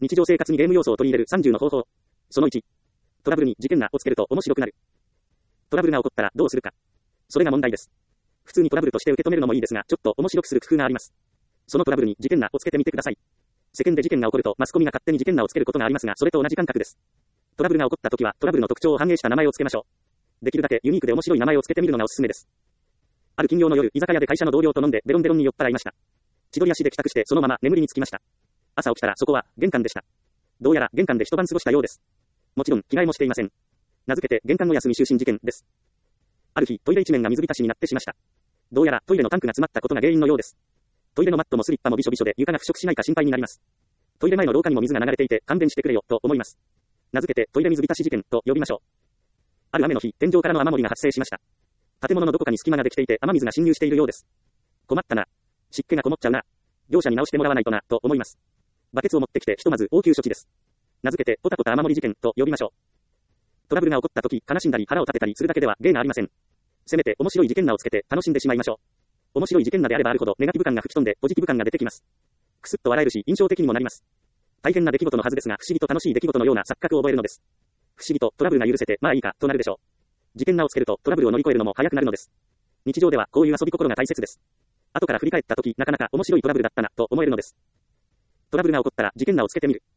日常生活にゲーム要素を取り入れる30の方法。その1。トラブルに事件なをつけると面白くなる。トラブルが起こったらどうするか。それが問題です。普通にトラブルとして受け止めるのもいいですが、ちょっと面白くする工夫があります。そのトラブルに事件なをつけてみてください。世間で事件が起こるとマスコミが勝手に事件なをつけることがありますが、それと同じ感覚です。トラブルが起こった時はトラブルの特徴を反映した名前をつけましょう。できるだけユニークで面白い名前をつけてみるのがおすすめです。ある金曜の夜、居酒屋で会社の同僚と飲んでベロンベロンに酔っ払いました。千鳥足で帰宅してそのまま眠りにつきました。朝起きたらそこは玄関でした。どうやら玄関で一晩過ごしたようです。もちろん着替えもしていません。名付けて玄関の休み就寝事件です。ある日トイレ一面が水浸しになってしました。どうやらトイレのタンクが詰まったことが原因のようです。トイレのマットもスリッパもびしょびしょで床が腐食しないか心配になります。トイレ前の廊下にも水が流れていて勘弁してくれよと思います。名付けてトイレ水浸し事件と呼びましょう。ある雨の日、天井からの雨漏りが発生しました。建物のどこかに隙間ができていて雨水が浸入しているようです。困ったな。湿気がこもっちゃうな。業者に直してもらわないとなと思います。バケツを持ってきてひとまず応急処置です。名付けてポタポタ雨漏り事件と呼びましょう。トラブルが起こった時、悲しんだり腹を立てたりするだけでは芸がありません。せめて面白い事件名をつけて楽しんでしまいましょう。面白い事件名であればあるほどネガティブ感が吹き飛んでポジティブ感が出てきます。くすっと笑えるし印象的にもなります。大変な出来事のはずですが不思議と楽しい出来事のような錯覚を覚えるのです。不思議とトラブルが許せてまあいいかとなるでしょう。事件名をつけるとトラブルを乗り越えるのも早くなるのです。日常ではこういう遊び心が大切です。後から振り返った時なかなか面白いトラブルだったなと思えるのです。トラブルが起こったら事件名をつけてみる。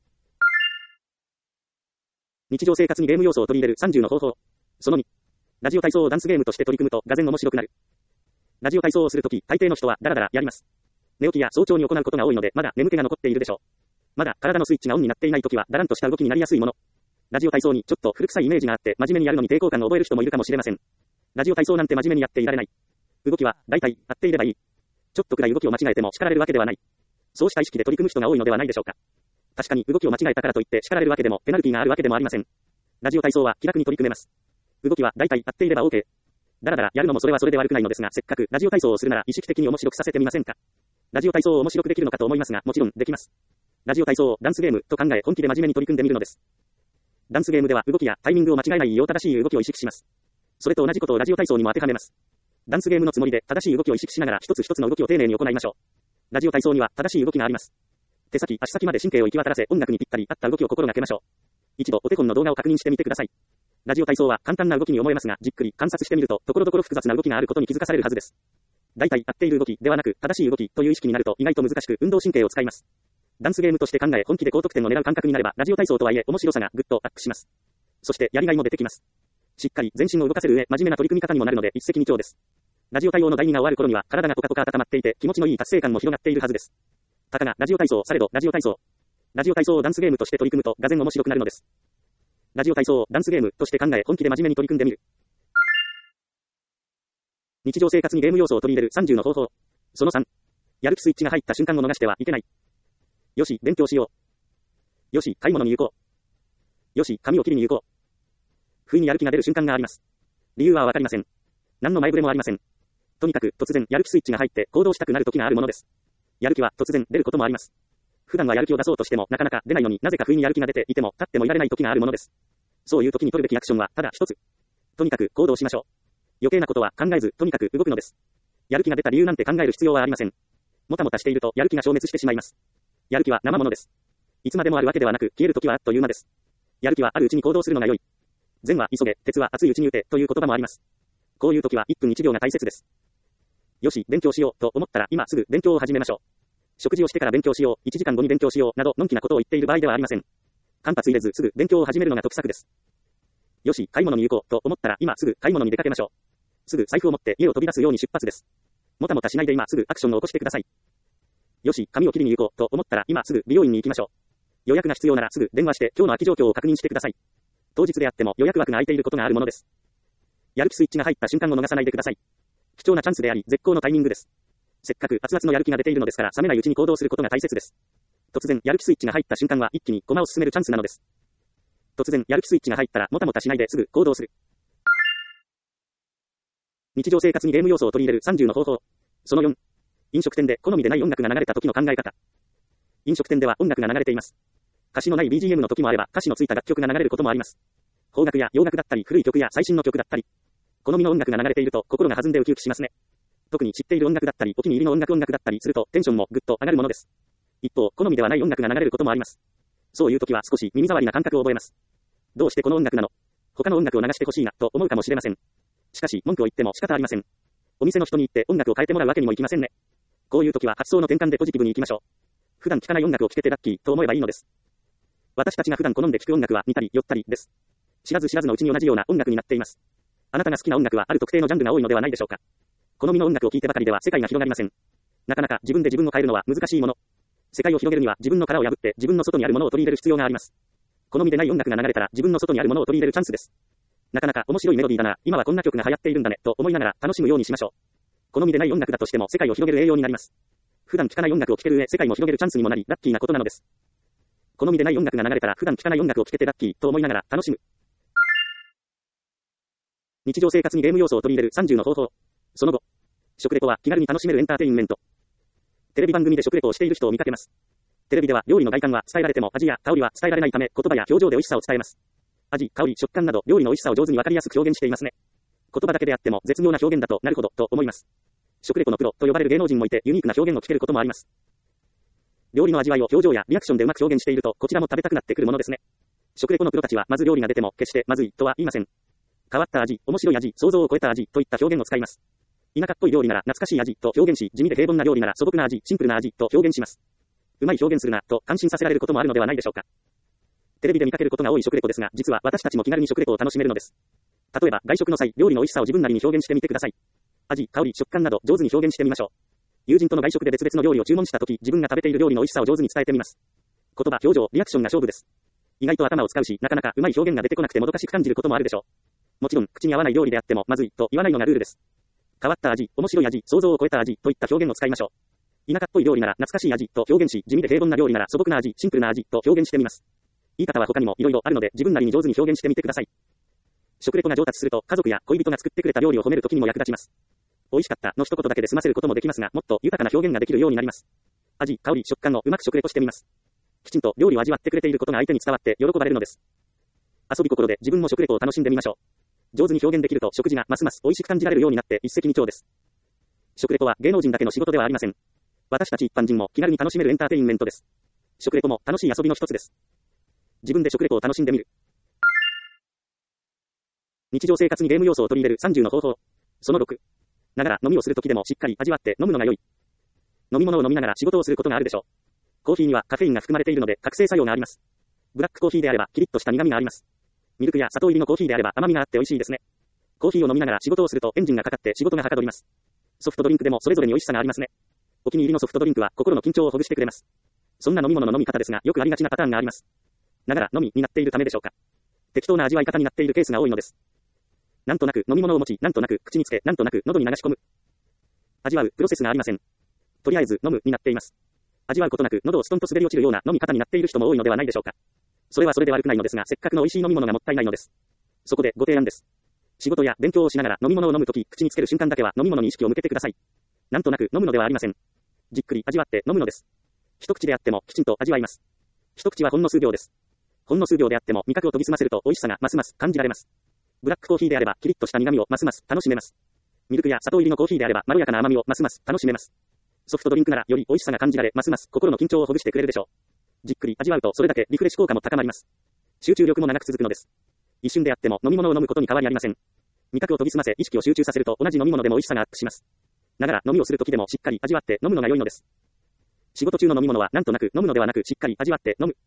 日常生活にゲーム要素を取り入れる30の方法。その2。ラジオ体操をダンスゲームとして取り組むとがぜん面白くなる。ラジオ体操をするとき、大抵の人はダラダラやります。寝起きや早朝に行うことが多いので、まだ眠気が残っているでしょう。まだ体のスイッチがオンになっていないときは、だらんとした動きになりやすいもの。ラジオ体操にちょっと古臭いイメージがあって、真面目にやるのに抵抗感を覚える人もいるかもしれません。ラジオ体操なんて真面目にやっていられない。動きは、大体、合っていればいい。ちょっとくらい動きを間違えても叱られるわけではない。そうした意識で取り組む人が多いのではないでしょうか。確かに動きを間違えたからといって叱られるわけでも、ペナルティがあるわけでもありません。ラジオ体操は気楽に取り組めます。動きは大体合っていれば OK。だらだらやるのもそれはそれで悪くないのですが、せっかくラジオ体操をするなら意識的に面白くさせてみませんか。ラジオ体操を面白くできるのかと思いますが、もちろんできます。ラジオ体操をダンスゲームと考え本気で真面目に取り組んでみるのです。ダンスゲームでは動きやタイミングを間違えないよう正しい動きを意識します。それと同じことをラジオ体操にも当てはめます。ダンスゲームのつもりで正しい動きを意識しながら一つ一つの動きを丁寧に行いましょう。ラジオ体操には正しい動きがあります。手先、足先まで神経を行き渡らせ音楽にぴったり合った動きを心がけましょう。一度お手本の動画を確認してみてください。ラジオ体操は簡単な動きに思えますが、じっくり観察してみると、ところどころ複雑な動きがあることに気づかされるはずです。大体合っている動きではなく、正しい動きという意識になると意外と難しく運動神経を使います。ダンスゲームとして考え本気で高得点を狙う感覚になれば、ラジオ体操とはいえ面白さがぐっとアップします。そしてやりがいも出てきます。しっかり全身を動かせる上、真面目な取り組み方にもなるので一石二鳥です。ラジオ対応の第2が終わる頃には、体がポカポカ温まっていて、気持ちのいい達成感も広がっているはずです。たかがラジオ体操されど、ラジオ体操をダンスゲームとして取り組むと、がぜん面白くなるのです。ラジオ体操をダンスゲームとして考え本気で真面目に取り組んでみる。日常生活にゲーム要素を取り入れる30の方法。その3。やる気スイッチが入った瞬間を逃してはいけない。よし、勉強しよう。よし、買い物に行こう。よし、髪を切りに行こう。不意にやる気が出る瞬間があります。理由はわかりません。何の前触れもありません。とにかく突然やる気スイッチが入って行動したくなる時があるものです。やる気は突然出ることもあります。普段はやる気を出そうとしてもなかなか出ないのになぜか不意にやる気が出ていても立ってもいられない時があるものです。そういう時に取るべきアクションはただ一つ。とにかく行動しましょう。余計なことは考えずとにかく動くのです。やる気が出た理由なんて考える必要はありません。もたもたしているとやる気が消滅してしまいます。やる気は生ものです。いつまでもあるわけではなく消える時はあっという間です。やる気はあるうちに行動するのが良い。善は急げ、鉄は熱いうちに打てという言葉もあります。こういう時は1分1秒が大切です。よし、勉強しようと思ったら今すぐ勉強を始めましょう。食事をしてから勉強しよう、1時間後に勉強しようなどのんきなことを言っている場合ではありません。間髪入れずすぐ勉強を始めるのが得策です。よし、買い物に行こうと思ったら今すぐ買い物に出かけましょう。すぐ財布を持って家を飛び出すように出発です。もたもたしないで今すぐアクションを起こしてください。よし、髪を切りに行こうと思ったら今すぐ美容院に行きましょう。予約が必要ならすぐ電話して今日の空き状況を確認してください。当日であっても予約枠が空いていることがあるものです。やる気スイッチが入った瞬間を逃さないでください。貴重なチャンスであり絶好のタイミングです。せっかく熱々のやる気が出ているのですから冷めないうちに行動することが大切です。突然やる気スイッチが入った瞬間は一気に駒を進めるチャンスなのです。突然やる気スイッチが入ったらもたもたしないですぐ行動する。日常生活にゲーム要素を取り入れる30の方法。その4。飲食店で好みでない音楽が流れた時の考え方。飲食店では音楽が流れています。歌詞のない BGM の時もあれば歌詞のついた楽曲が流れることもあります。邦楽や洋楽だったり古い曲や最新の曲だったり。好みの音楽が流れていると心が弾んでウキウキしますね。特に知っている音楽だったりお気に入りの音楽だったりするとテンションもぐっと上がるものです。一方、好みではない音楽が流れることもあります。 そういう時は少し耳障りな感覚を覚えます。どうしてこの音楽なの？他の音楽を流してほしいな、と思うかもしれません。しかし、文句を言っても仕方ありません。お店の人に言って音楽を変えてもらうわけにもいきませんね。こういう時は発想の転換でポジティブに行きましょう。普段聴かない音楽を聴けてラッキー、と思えばいいのです。私たちが普段好んで聴く音楽は似たり寄ったりです。知らず知らずのうちに同じような音楽になっています。あなたが好きな音楽はある特定のジャンルが多いのではないでしょうか。好みの音楽を聴いてばかりでは世界が広がりません。なかなか自分で自分を変えるのは難しいもの。世界を広げるには自分の殻を破って自分の外にあるものを取り入れる必要があります。好みでない音楽が流れたら自分の外にあるものを取り入れるチャンスです。なかなか面白いメロディーだな、今はこんな曲が流行っているんだね、と思いながら楽しむようにしましょう。好みでない音楽だとしても世界を広げる栄養になります。普段聴かない音楽を聴ける上、世界も広げるチャンスにもなり、ラッキーなことなのです。好みでない音楽が流れたら普段聴かない音楽を聴けてラッキー、と思いながら楽しむ。日常生活にゲーム要素を取り入れる30の方法。その後、食レポは気軽に楽しめるエンターテインメント。テレビ番組で食レポをしている人を見かけます。テレビでは料理の外観は伝えられても味や香りは伝えられないため、言葉や表情で美味しさを伝えます。味、香り、食感など料理の美味しさを上手にわかりやすく表現していますね。言葉だけであっても絶妙な表現だとなるほどと思います。食レポのプロと呼ばれる芸能人もいてユニークな表現を聞けることもあります。料理の味わいを表情やリアクションでうまく表現しているとこちらも食べたくなってくるものですね。食レポのプロたちはまず料理が出ても決してまずいとは言いません。変わった味、面白い味、想像を超えた味といった表現を使います。田舎っぽい料理なら懐かしい味と表現し、地味で平凡な料理なら素朴な味、シンプルな味と表現します。うまい表現するなと感心させられることもあるのではないでしょうか。テレビで見かけることが多い食レポですが、実は私たちも気軽に食レポを楽しめるのです。例えば外食の際、料理の美味しさを自分なりに表現してみてください。味、香り、食感など上手に表現してみましょう。友人との外食で別々の料理を注文したとき、自分が食べている料理の美味しさを上手に伝えてみます。言葉、表情、リアクションが勝負です。意外と頭を使うし、なかなかうまい表現が出てこなくてもどかしく感じることもあるでしょう。もちろん、口に合わない料理であってもまずいと言わないのがルールです。変わった味、面白い味、想像を超えた味といった表現を使いましょう。田舎っぽい料理なら懐かしい味と表現し、地味で平凡な料理なら素朴な味、シンプルな味と表現してみます。言い方は他にも色々あるので自分なりに上手に表現してみてください。食レポが上達すると家族や恋人が作ってくれた料理を褒めるときにも役立ちます。美味しかったの一言だけで済ませることもできますが、もっと豊かな表現ができるようになります。味、香り、食感をうまく食レポしてみます。きちんと料理を味わってくれていることが相手に伝わって喜ばれるのです。遊び心で自分も食レポを楽しんでみましょう。上手に表現できると食事がますます美味しく感じられるようになって一石二鳥です。食レポは芸能人だけの仕事ではありません。私たち一般人も気軽に楽しめるエンターテインメントです。食レポも楽しい遊びの一つです。自分で食レポを楽しんでみる。日常生活にゲーム要素を取り入れる30の方法。その6。ながら飲みをするときでもしっかり味わって飲むのが良い。飲み物を飲みながら仕事をすることがあるでしょう。コーヒーにはカフェインが含まれているので覚醒作用があります。ブラックコーヒーであればキリッとした苦味があります。ミルクや砂糖入りのコーヒーであれば甘みがあって美味しいですね。コーヒーを飲みながら仕事をするとエンジンがかかって仕事がはかどります。ソフトドリンクでもそれぞれに美味しさがありますね。お気に入りのソフトドリンクは心の緊張をほぐしてくれます。そんな飲み物の飲み方ですがよくありがちなパターンがあります。ながら飲みになっているためでしょうか。適当な味わい方になっているケースが多いのです。なんとなく飲み物を持ち、なんとなく口につけ、なんとなく喉に流し込む。味わうプロセスがありません。とりあえず飲むになっています。味わうことなく喉をストンと滑り落ちるような飲み方になっている人も多いのではないでしょうか。それはそれで悪くないのですが、せっかくの美味しい飲み物がもったいないのです。そこでご提案です。仕事や勉強をしながら飲み物を飲むとき、口につける瞬間だけは飲み物に意識を向けてください。なんとなく飲むのではありません。じっくり味わって飲むのです。一口であってもきちんと味わいます。一口はほんの数秒です。ほんの数秒であっても味覚を研ぎ澄ませると美味しさがますます感じられます。ブラックコーヒーであればキリッとした苦味をますます楽しめます。ミルクや砂糖入りのコーヒーであればまろやかな甘みをますます楽しめます。ソフトドリンクならより美味しさが感じられ、ますます心の緊張をほぐしてくれるでしょう。じっくり味わうとそれだけリフレッシュ効果も高まります。集中力も長く続くのです。一瞬であっても飲み物を飲むことに変わりありません。味覚を研ぎ澄ませ意識を集中させると同じ飲み物でも美味しさがアップします。ながら飲みをするときでもしっかり味わって飲むのが良いのです。仕事中の飲み物はなんとなく飲むのではなくしっかり味わって飲む。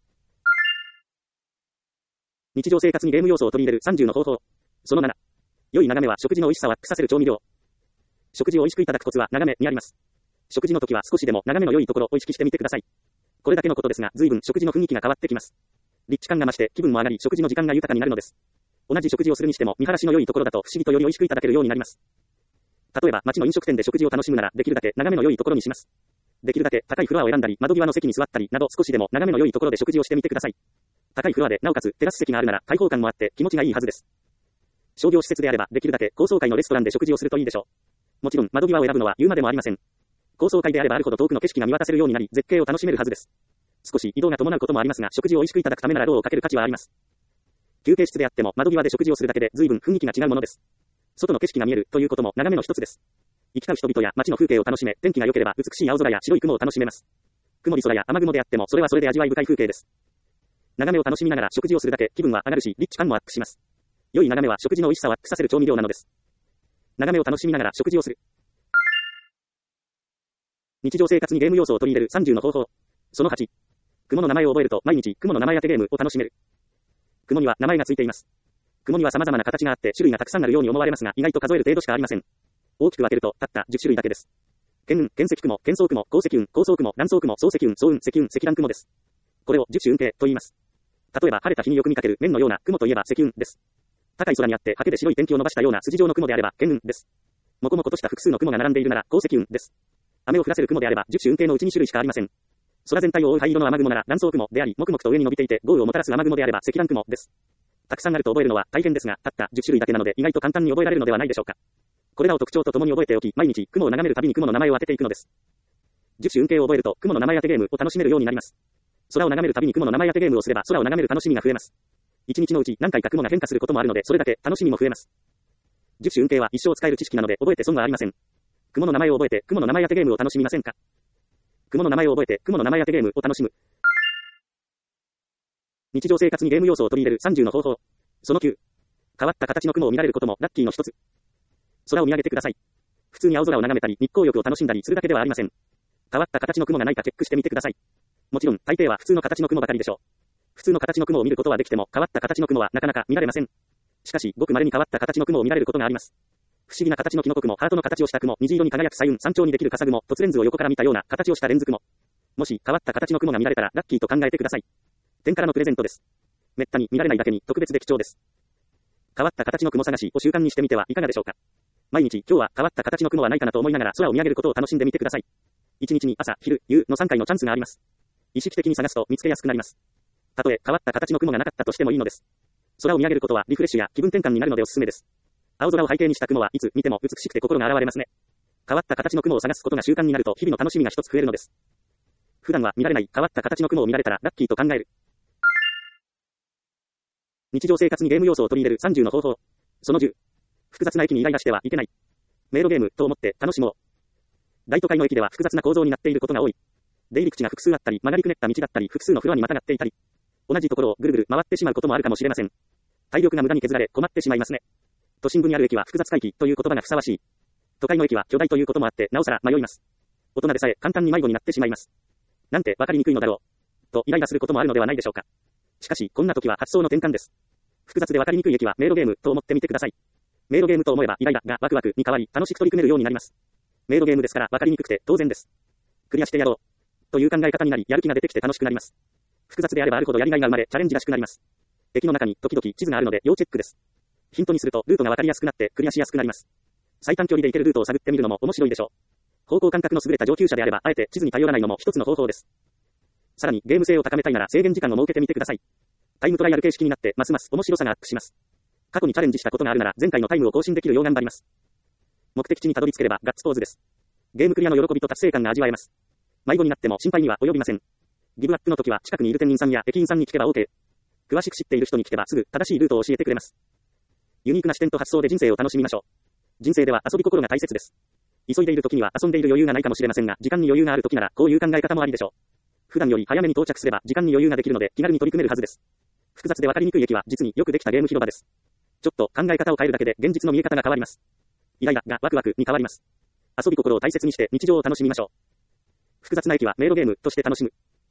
日常生活にゲーム要素を取り入れる30の方法。その7。良い眺めは食事の美味しさをアップさせる調味料。食事を美味しくいただくコツは眺めにあります。食事の時は少しでも眺めの良いところを意識してみてください。これだけのことですが、随分食事の雰囲気が変わってきます。立地感が増して気分も上がり、食事の時間が豊かになるのです。同じ食事をするにしても見晴らしの良いところだと不思議とより美味しくいただけるようになります。例えば街の飲食店で食事を楽しむならできるだけ眺めの良いところにします。できるだけ高いフロアを選んだり窓際の席に座ったりなど少しでも眺めの良いところで食事をしてみてください。高いフロアでなおかつテラス席があるなら開放感もあって気持ちがいいはずです。商業施設であればできるだけ高層階のレストランで食事をするといいでしょう。もちろん窓際を選ぶのは言うまでもありません。高層階であればあるほど遠くの景色が見渡せるようになり絶景を楽しめるはずです。少し移動が伴うこともありますが食事を美味しくいただくためなら労をかける価値はあります。休憩室であっても窓際で食事をするだけで随分雰囲気が違うものです。外の景色が見えるということも眺めの一つです。行き交う人々や街の風景を楽しめ、天気が良ければ美しい青空や白い雲を楽しめます。曇り空や雨雲であってもそれはそれで味わい深い風景です。 眺めを楽しみながら食事をするだけ気分は上がるし、リッチ感もアップします。良い眺めは食事の美味しさをアップさせる調味料なのです。眺めを楽しみながら食事をする。日常生活にゲーム要素を取り入れる30の方法。その8。雲の名前を覚えると毎日雲の名前当てゲームを楽しめる。雲には名前がついています。雲には様々な形があって種類がたくさんあるように思われますが、意外と数える程度しかありません。大きく分けるとたった10種類だけです。巻雲、巻積雲、巻層雲、高積雲、高層雲、乱層雲、層積雲、層雲、積雲、積乱雲です。これを10種雲形と言います。例えば晴れた日によく見かける面のような雲といえば積雲です。高い空にあって刷毛で白い天気を伸ばしたような筋状の雲であれば巻雲です。もこもことした複数の雲が並んでいるなら高積雲です。雨を降らせる雲であれば10種雲形のうち2種類しかありません。空全体を覆う灰色の雨雲なら乱層雲であり、もくもくと上に伸びていて豪雨をもたらす雨雲であれば積乱雲です。たくさんあると覚えるのは大変ですが、たった10種類だけなので意外と簡単に覚えられるのではないでしょうか。これらを特徴とともに覚えておき、毎日雲を眺めるたびに雲の名前を当てていくのです。10種雲形を覚えると雲の名前当てゲームを楽しめるようになります。空を眺めるたびに雲の名前当てゲームをすれば空を眺める楽しみが増えます。一日のうち何回か雲が変化することもあるので、それだけ楽しみも増えます。10種雲形は一生使える知識なので覚えて損はありません。雲の名前を覚えて雲の名前当てゲームを楽しみませんか？雲の名前を覚えて雲の名前当てゲームを楽しむ。日常生活にゲーム要素を取り入れる30の方法。その9。変わった形の雲を見られることもラッキーの一つ。空を見上げてください。普通に青空を眺めたり、日光浴を楽しんだりするだけではありません。変わった形の雲がないかチェックしてみてください。もちろん、大抵は普通の形の雲ばかりでしょう。普通の形の雲を見ることはできても、変わった形の雲はなかなか見られません。しかし、ごく稀に変わった形の雲を見られることがあります。不思議な形のキノコ雲、ハートの形をした雲、虹色に輝く彩雲、山頂にできる笠雲、凸レンズを横から見たような形をしたレンズ雲。もし、変わった形の雲が見られたら、ラッキーと考えてください。天からのプレゼントです。めったに見られないだけに特別で貴重です。変わった形の雲探しを習慣にしてみてはいかがでしょうか。毎日、今日は変わった形の雲はないかなと思いながら空を見上げることを楽しんでみてください。一日に朝、昼、夕の3回のチャンスがあります。意識的に探すと見つけやすくなります。たとえ変わった形の雲がなかったとしてもいいのです。空を見上げることはリフレッシュや気分転換になるのでおすすめです。青空を背景にした雲はいつ見ても美しくて心が洗われますね。変わった形の雲を探すことが習慣になると日々の楽しみが一つ増えるのです。普段は見られない変わった形の雲を見られたらラッキーと考える。日常生活にゲーム要素を取り入れる30の方法。その10。複雑な駅にイライラしてはいけない。迷路ゲームと思って楽しもう。大都会の駅では複雑な構造になっていることが多い。出入り口が複数あったり、曲がりくねった道だったり、複数のフロアにまたがっていたり、同じところをぐるぐる回ってしまうこともあるかもしれません。体力が無駄に削られ困ってしまいますね。都心部にある駅は複雑回帰という言葉がふさわしい。都会の駅は巨大ということもあってなおさら迷います。大人でさえ簡単に迷子になってしまいます。なんて分かりにくいのだろう。とイライラすることもあるのではないでしょうか。しかし、こんな時は発想の転換です。複雑で分かりにくい駅は迷路ゲームと思ってみてください。迷路ゲームと思えばイライラがワクワクに変わり楽しく取り組めるようになります。迷路ゲームですから分かりにくくて当然です。クリアしてやろう。という考え方になりやる気が出てきて楽しくなります。複雑であればあるほどやりがいが生まれチャレンジらしくなります。駅の中に時々地図があるので要チェックです。ヒントにするとルートが分かりやすくなってクリアしやすくなります。最短距離で行けるルートを探ってみるのも面白いでしょう。方向感覚の優れた上級者であればあえて地図に頼らないのも一つの方法です。さらにゲーム性を高めたいなら制限時間を設けてみてください。タイムトライアル形式になってますます面白さがアップします。過去にチャレンジしたことがあるなら前回のタイムを更新できるよう頑張ります。目的地にたどり着ければガッツポーズです。ゲームクリアの喜びと達成感が味わえます。迷子になっても心配には及びません。ギブアップの時は近くにいる店員さんや駅員さんに聞けば OK。詳しく知っている人に聞けばすぐ正しいルートを教えてくれます。ユニークな視点と発想で人生を楽しみましょう。人生では遊び心が大切です。急いでいる時には遊んでいる余裕がないかもしれませんが、時間に余裕がある時ならこういう考え方もありでしょう。普段より早めに到着すれば時間に余裕ができるので気軽に取り組めるはずです。複雑で分かりにくい駅は実によくできたゲーム広場です。ちょっと考え方を変えるだけで現実の見え方が変わります。イライラがワクワクに変わります。遊び心を大切にして日常を楽しみましょう。複雑な駅は迷路ゲームとして楽しむ。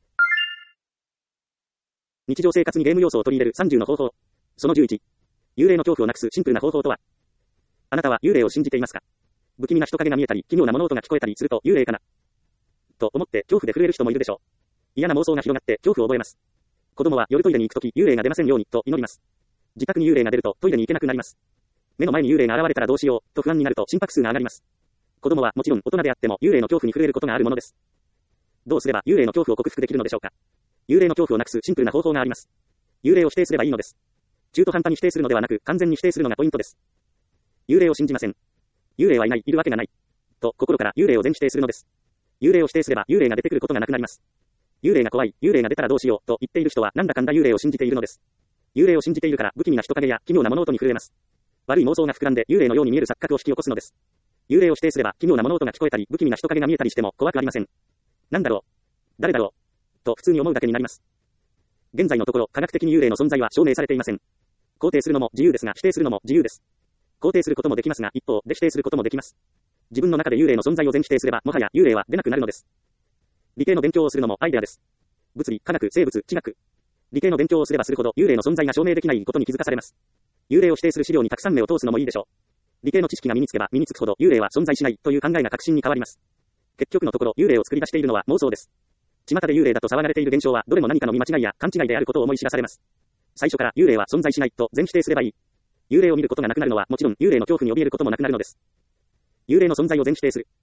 日常生活にゲーム要素を取り入れる30の方法。その11。幽霊の恐怖をなくすシンプルな方法とは。あなたは幽霊を信じていますか？不気味な人影が見えたり、奇妙な物音が聞こえたりすると幽霊かなと思って恐怖で震える人もいるでしょう。嫌な妄想が広がって恐怖を覚えます。子供は夜トイレに行くとき幽霊が出ませんようにと祈ります。自宅に幽霊が出るとトイレに行けなくなります。目の前に幽霊が現れたらどうしようと不安になると心拍数が上がります。子供はもちろん大人であっても幽霊の恐怖に震えることがあるものです。どうすれば幽霊の恐怖を克服できるのでしょうか。幽霊の恐怖をなくすシンプルな方法があります。幽霊を否定すればいいのです。中途半端に否定するのではなく完全に否定するのがポイントです。幽霊を信じません。幽霊はいない、いるわけがない。と心から幽霊を全否定するのです。幽霊を否定すれば幽霊が出てくることがなくなります。幽霊が怖い、幽霊が出たらどうしようと言っている人はなんだかんだ幽霊を信じているのです。幽霊を信じているから不気味な人影や奇妙な物音に震えます。悪い妄想が膨らんで幽霊のように見える錯覚を引き起こすのです。幽霊を否定すれば奇妙な物音が聞こえたり不気味な人影が見えたりしても怖くありません。なんだろう、誰だろうと普通に思うだけになります。 現在のところ、科学的に幽霊の存在は証明されていません。肯定するのも自由ですが、否定するのも自由です。肯定することもできますが、一方で否定することもできます。自分の中で幽霊の存在を全否定すれば、もはや幽霊は出なくなるのです。理系の勉強をするのもアイデアです。物理、科学、生物、地学。理系の勉強をすればするほど、幽霊の存在が証明できないことに気づかされます。幽霊を否定する資料にたくさん目を通すのもいいでしょう。理系の知識が身につけば身につくほど、幽霊は存在しないという考えが確信に変わります。結局のところ、幽霊を作り出しているのは妄想です。巷で幽霊だと騒がれている現象は、どれも何かの見間違いや勘違いであることを思い知らされます。最初から幽霊は存在しないと全否定すればいい。幽霊を見ることがなくなるのはもちろん幽霊の恐怖に怯えることもなくなるのです。幽霊の存在を全否定する。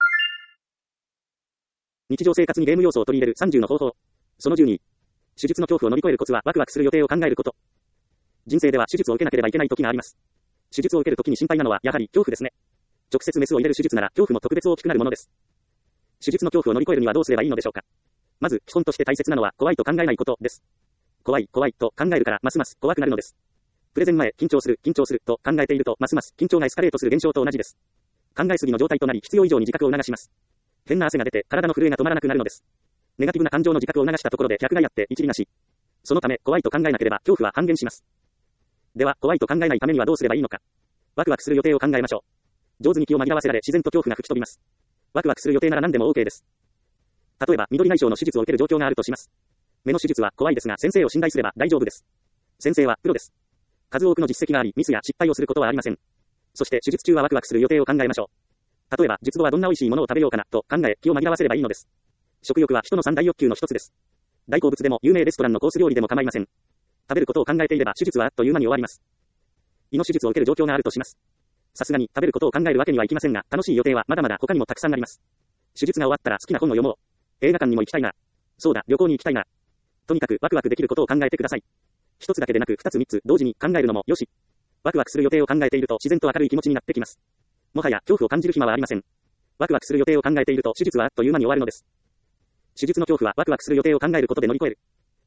日常生活にゲーム要素を取り入れる30の方法。その12。手術の恐怖を乗り越えるコツはワクワクする予定を考えること。人生では手術を受けなければいけない時があります。手術を受ける時に心配なのはやはり恐怖ですね。直接メスを入れる手術なら恐怖も特別大きくなるものです。手術の恐怖を乗り越えるにはどうすればいいのでしょうか。まず基本として大切なのは怖いと考えないことです。怖いと考えるからますます怖くなるのです。プレゼン前緊張すると考えているとますます緊張がエスカレートする現象と同じです。考えすぎの状態となり必要以上に自覚を促します。変な汗が出て体の震えが止まらなくなるのです。ネガティブな感情の自覚を促したところで逆がやって一理なし。そのため怖いと考えなければ恐怖は半減します。では怖いと考えないためにはどうすればいいのか。ワクワクする予定を考えましょう。上手に気を紛らわせられ自然と恐怖が吹き飛びます。ワクワクする予定なら何でも OK です。例えば緑内障の手術を受ける状況があるとします。目の手術は怖いですが先生を信頼すれば大丈夫です。先生はプロです。数多くの実績がありミスや失敗をすることはありません。そして手術中はワクワクする予定を考えましょう。例えば術後はどんな美味しいものを食べようかなと考え気を紛らわせればいいのです。食欲は人の三大欲求の一つです。大好物でも有名レストランのコース料理でも構いません。食べることを考えていれば手術はあっという間に終わります。胃の手術を受ける状況があるとします。さすがに食べることを考えるわけにはいきませんが、楽しい予定はまだまだ他にもたくさんあります。手術が終わったら好きな本を読もう。映画館にも行きたいな。そうだ、旅行に行きたいな。とにかくワクワクできることを考えてください。一つだけでなく二つ三つ同時に考えるのもよし。ワクワクする予定を考えていると自然と明るい気持ちになってきます。もはや恐怖を感じる暇はありません。ワクワクする予定を考えていると手術はあっという間に終わるのです。手術の恐怖はワクワクする予定を考えることで乗り越える。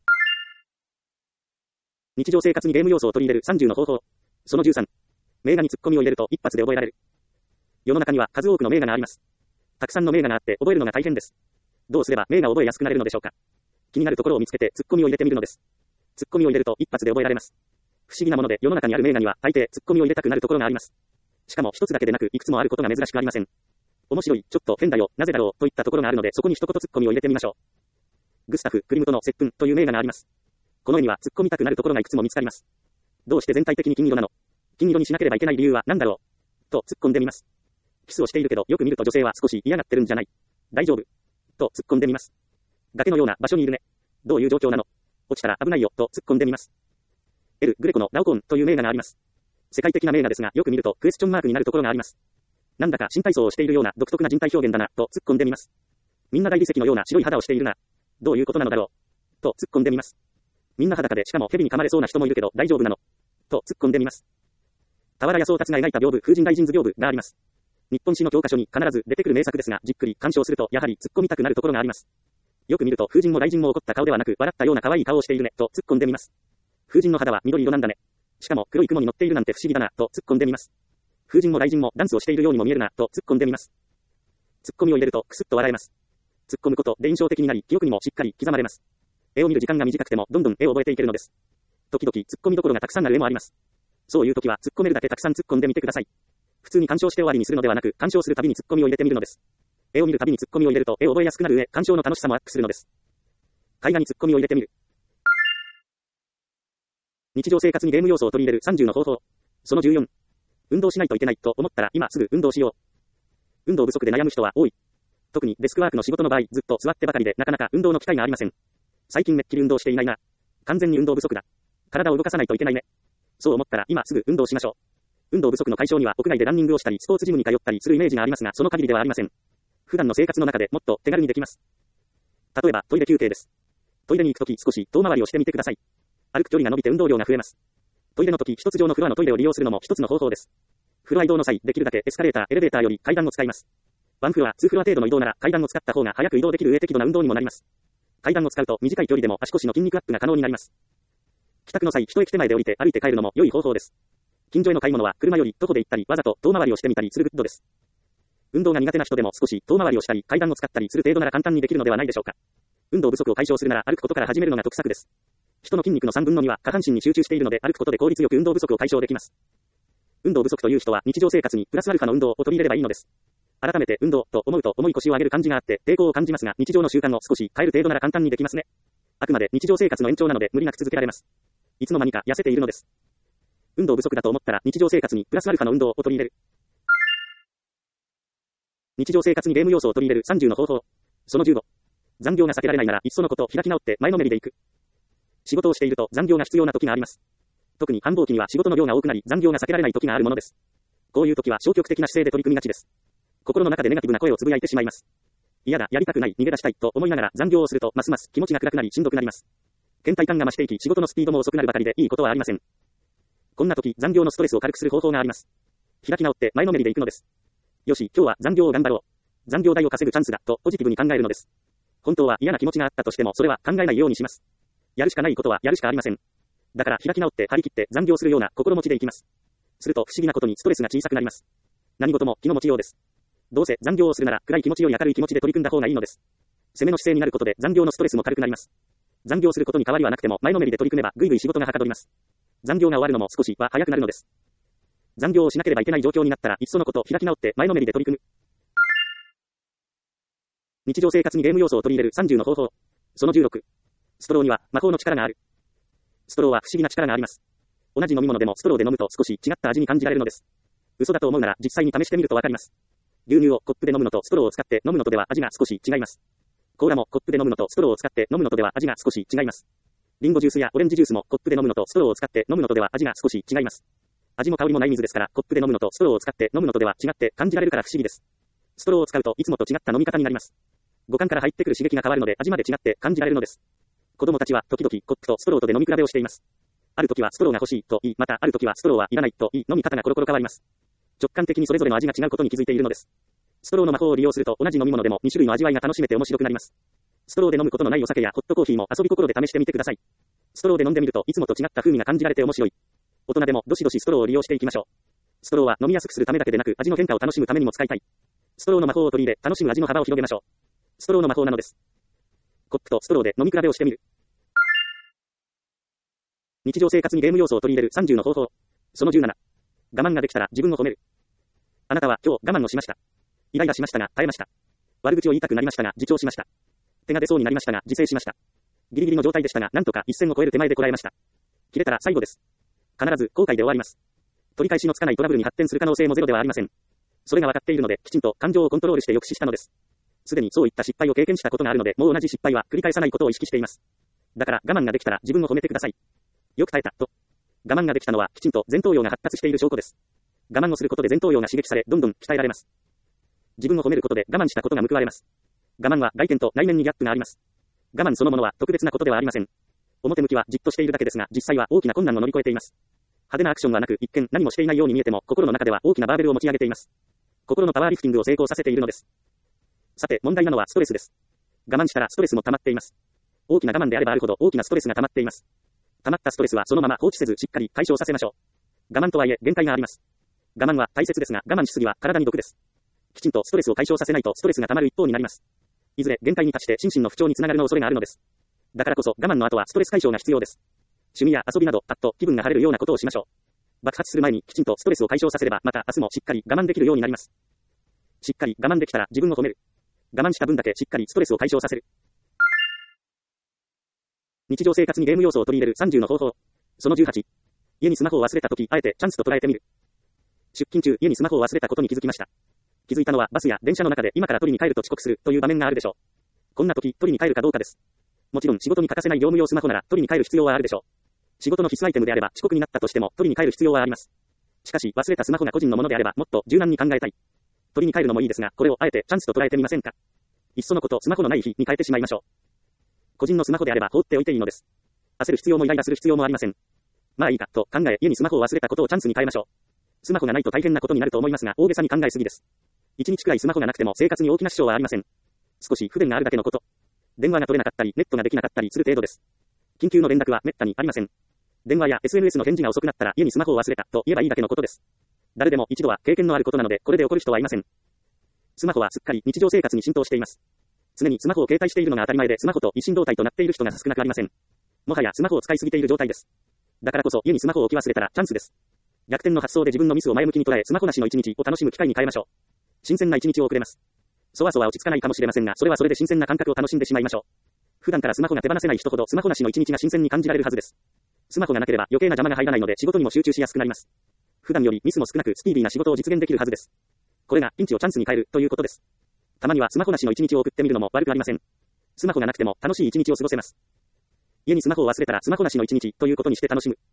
日常生活にゲーム要素を取り入れる30の方法。その13。名画にツッコミを入れると一発で覚えられる。世の中には数多くの名画があります。たくさんの名画があって覚えるのが大変です。どうすれば名画を覚えやすくなれるのでしょうか。気になるところを見つけてツッコミを入れてみるのです。ツッコミを入れると一発で覚えられます。不思議なもので世の中にある名画には大抵ツッコミを入れたくなるところがあります。しかも一つだけでなくいくつもあることが珍しくありません。面白い、ちょっと変だよ、なぜだろうといったところがあるのでそこに一言ツッコミを入れてみましょう。グスタフ・クリムトの接吻という名画があります。この絵には突っ込みたくなるところがいくつも見つかります。どうして全体的に金色なの？金色にしなければいけない理由は何だろうと突っ込んでみます。キスをしているけどよく見ると女性は少し嫌がってるんじゃない？大丈夫と突っ込んでみます。崖のような場所にいるね。どういう状況なの？落ちたら危ないよと突っ込んでみます。エル・グレコのラオコンという名画があります。世界的な名画ですがよく見るとクエスチョンマークになるところがあります。なんだか新体操をしているような独特な人体表現だなと突っ込んでみます。みんな大理石のような白い肌をしているな。どういうことなのだろうと突っ込んでみます。みんな裸でしかも蛇に噛まれそうな人もいるけど大丈夫なのと突っ込んでみます。俵屋宗達が描いた屏風風神雷神図屏風があります。日本史の教科書に必ず出てくる名作ですがじっくり鑑賞するとやはり突っ込みたくなるところがあります。よく見ると風神も雷神も怒った顔ではなく笑ったような可愛い顔をしているねと突っ込んでみます。風神の肌は緑色なんだね。しかも黒い雲に乗っているなんて不思議だなと突っ込んでみます。風神も雷神もダンスをしているようにも見えるなと突っ込んでみます。突っ込みを入れるとクスッと笑えます。突っ込むことで印象的になり記憶にもしっかり刻まれます。絵を見る時間が短くてもどんどん絵を覚えていけるのです。時々突っ込みどころがたくさんある絵もあります。そういう時は突っ込めるだけたくさん突っ込んでみてください。普通に鑑賞して終わりにするのではなく鑑賞するたびに突っ込みを入れてみるのです。絵を見るたびに突っ込みを入れると絵を覚えやすくなる上鑑賞の楽しさもアップするのです。絵画に突っ込みを入れてみる。日常生活にゲーム要素を取り入れる30の方法。その14。運動しないといけないと思ったら今すぐ運動しよう。運動不足で悩む人は多い。特にデスクワークの仕事の場合ずっと座ってばかりでなかなか運動の機会がありません。最近めっきり運動していないな。完全に運動不足だ。体を動かさないといけないね。そう思ったら今すぐ運動しましょう。運動不足の解消には屋外でランニングをしたりスポーツジムに通ったりするイメージがありますがその限りではありません。普段の生活の中でもっと手軽にできます。例えばトイレ休憩です。トイレに行くとき少し遠回りをしてみてください。歩く距離が伸びて運動量が増えます。トイレの時一つ上のフロアのトイレを利用するのも一つの方法です。フロア移動の際できるだけエスカレーター、エレベーターより階段を使います。ワンフロア、ツーフロア程度の移動なら階段を使った方が早く移動できる上適度な運動にもなります。階段を使うと短い距離でも足腰の筋肉アップが可能になります。帰宅の際一駅手前で降りて歩いて帰るのも良い方法です。近所への買い物は車より徒歩で行ったりわざと遠回りをしてみたりするグッドです。運動が苦手な人でも少し遠回りをしたり階段を使ったりする程度なら簡単にできるのではないでしょうか。運動不足を解消するなら歩くことから始めるのが得策です。 人の筋肉の3分の2は下半身に集中しているので、歩くことで効率よく運動不足を解消できます。運動不足という人は日常生活にプラスアルファの運動を取り入れればいいのです。改めて運動と思うと重い腰を上げる感じがあって抵抗を感じますが、日常の習慣を少し変える程度なら簡単にできますね。あくまで日常生活の延長なので無理なく続けられます。いつの間にか痩せているのです。運動不足だと思ったら日常生活にプラスアルファの運動を取り入れる。日常生活にゲーム要素を取り入れる30の方法。その15。残業が避けられないならいっそのこと開き直って前のめりでいく。仕事をしていると残業が必要な時があります。特に繁忙期には仕事の量が多くなり残業が避けられない時があるものです。こういう時は消極的な姿勢で取り組みがちです。心の中でネガティブな声をつぶやいてしまいます。嫌だ、やりたくない、逃げ出したいと思いながら残業をするとますます気持ちが暗くなりしんどくなります。倦怠感が増していき仕事のスピードも遅くなるばかりでいいことはありません。こんな時残業のストレスを軽くする方法があります。開き直って前のめりでいくのです。よし、今日は残業を頑張ろう。残業代を稼ぐチャンスだとポジティブに考えるのです。本当は嫌な気持ちがあったとしてもそれは考えないようにします。やるしかないことはやるしかありません。だから開き直って張り切って残業するような心持ちでいきます。すると不思議なことにストレスが小さくなります。何事も気の持ちようです。どうせ残業をするなら暗い気持ちより明るい気持ちで取り組んだ方がいいのです。攻めの姿勢になることで残業のストレスも軽くなります。残業することに変わりはなくても前のめりで取り組めばぐいぐい仕事がはかどります。残業が終わるのも少しは早くなるのです。残業をしなければいけない状況になったらいっそのこと開き直って前のめりで取り組む。日常生活にゲーム要素を取り入れる30の方法。その16。ストローには魔法の力がある。ストローは不思議な力があります。同じ飲み物でもストローで飲むと少し違った味に感じられるのです。嘘だと思うなら実際に試してみるとわかります。牛乳をコップで飲むのとストローを使って飲むのとでは味が少し違います。コーラもコップで飲むのとストローを使って飲むのとでは味が少し違います。リンゴジュースやオレンジジュースもコップで飲むのとストローを使って飲むのとでは味が少し違います。味も香りもない水ですからコップで飲むのとストローを使って飲むのとでは違って感じられるから不思議です。ストローを使うといつもと違った飲み方になります。五感から入ってくる刺激が変わるので味まで違って感じられるのです。子供たちは時々コップとストローとで飲み比べをしています。ある時はストローが欲しいと言い、またある時はストローはいらないと言い、飲み方がコロコロ変わります。直感的にそれぞれの味が違うことに気づいているのです。ストローの魔法を利用すると同じ飲み物でも2種類の味わいが楽しめて面白くなります。ストローで飲むことのないお酒やホットコーヒーも遊び心で試してみてください。ストローで飲んでみるといつもと違った風味が感じられて面白い。大人でもどしどしストローを利用していきましょう。ストローは飲みやすくするためだけでなく味の変化を楽しむためにも使いたい。ストローの魔法を取り入れ楽しむ味の幅を広げましょう。ストローの魔法なのです。コップとストローで飲み比べをしてみる。日常生活にゲーム要素を取り入れる30の方法。その17。我慢ができたら自分を褒める。あなたは今日我慢をしました。イライラしましたが耐えました。悪口を言いたくなりましたが自重しました。手が出そうになりましたが自制しました。ギリギリの状態でしたがなんとか一線を越える手前でこらえました。切れたら最後です。必ず後悔で終わります。取り返しのつかないトラブルに発展する可能性もゼロではありません。それが分かっているのできちんと感情をコントロールして抑止したのです。すでにそういった失敗を経験したことがあるのでもう同じ失敗は繰り返さないことを意識しています。だから我慢ができたら自分を褒めてください。よく耐えたと。我慢ができたのはきちんと前頭葉が発達している証拠です。我慢をすることで前頭葉が刺激されどんどん鍛えられます。自分を褒めることで我慢したことが報われます。我慢は外見と内面にギャップがあります。我慢そのものは特別なことではありません。表向きはじっとしているだけですが実際は大きな困難を乗り越えています。派手なアクションはなく一見何もしていないように見えても心の中では大きなバーベルを持ち上げています。心のパワーリフティングを成功させているのです。さて問題なのはストレスです。我慢したらストレスも溜まっています。大きな我慢であればあるほど大きなストレスが溜まっています。溜まったストレスはそのまま放置せずしっかり解消させましょう。我慢とはいえ限界があります。我慢は大切ですが我慢しすぎは体に毒です。きちんとストレスを解消させないとストレスが溜まる一方になります。いずれ限界に達して心身の不調につながるの恐れがあるのです。だからこそ我慢の後はストレス解消が必要です。趣味や遊びなどパッと気分が晴れるようなことをしましょう。爆発する前にきちんとストレスを解消させればまた明日もしっかり我慢できるようになります。しっかり我慢できたら自分を褒める。我慢した分だけしっかりストレスを解消させる。日常生活にゲーム要素を取り入れる30の方法。その18。家にスマホを忘れたとき、あえてチャンスと捉えてみる。出勤中、家にスマホを忘れたことに気づきました。気づいたのはバスや電車の中で今から取りに帰ると遅刻するという場面があるでしょう。こんな時、取りに帰るかどうかです。もちろん仕事に欠かせない業務用スマホなら取りに帰る必要はあるでしょう。仕事の必須アイテムであれば遅刻になったとしても取りに帰る必要はあります。しかし忘れたスマホが個人のものであればもっと柔軟に考えたい。取りに帰るのもいいですが、これをあえてチャンスと捉えてみませんか。いっそのことスマホのない日に変えてしまいましょう。個人のスマホであれば放っておいていいのです。焦る必要もイライラする必要もありません。まあいいかと考え家にスマホを忘れたことをチャンスに変えましょう。スマホがないと大変なことになると思いますが大げさに考えすぎです。1日くらいスマホがなくても生活に大きな支障はありません。少し不便があるだけのこと。電話が取れなかったりネットができなかったりする程度です。緊急の連絡は滅多にありません。電話や SNS の返事が遅くなったら家にスマホを忘れたと言えばいいだけのことです。誰でも一度は経験のあることなのでこれで起こる人はいません。スマホはすっかり日常生活に浸透しています。常にスマホを携帯しているのが当たり前でスマホと一心同体となっている人が少なくありません。 もはやスマホを使いすぎている状態です。だからこそ家にスマホを置き忘れたらチャンスです。逆転の発想で自分のミスを前向きに捉え、スマホなしの一日を楽しむ機会に変えましょう。新鮮な一日を送れます。そわそわ落ち着かないかもしれませんが、それはそれで新鮮な感覚を楽しんでしまいましょう。普段からスマホが手放せない人ほどスマホなしの一日が新鮮に感じられるはずです。スマホがなければ余計な邪魔が入らないので仕事にも集中しやすくなります。普段よりミスも少なくスピーディーな仕事を実現できるはずです。これがピンチをチャンスに変えるということです。たまにはスマホなしの一日を送ってみるのも悪くありません。スマホがなくても楽しい一日を過ごせます。家にスマホを忘れたらスマホなしの一日ということにして楽しむ。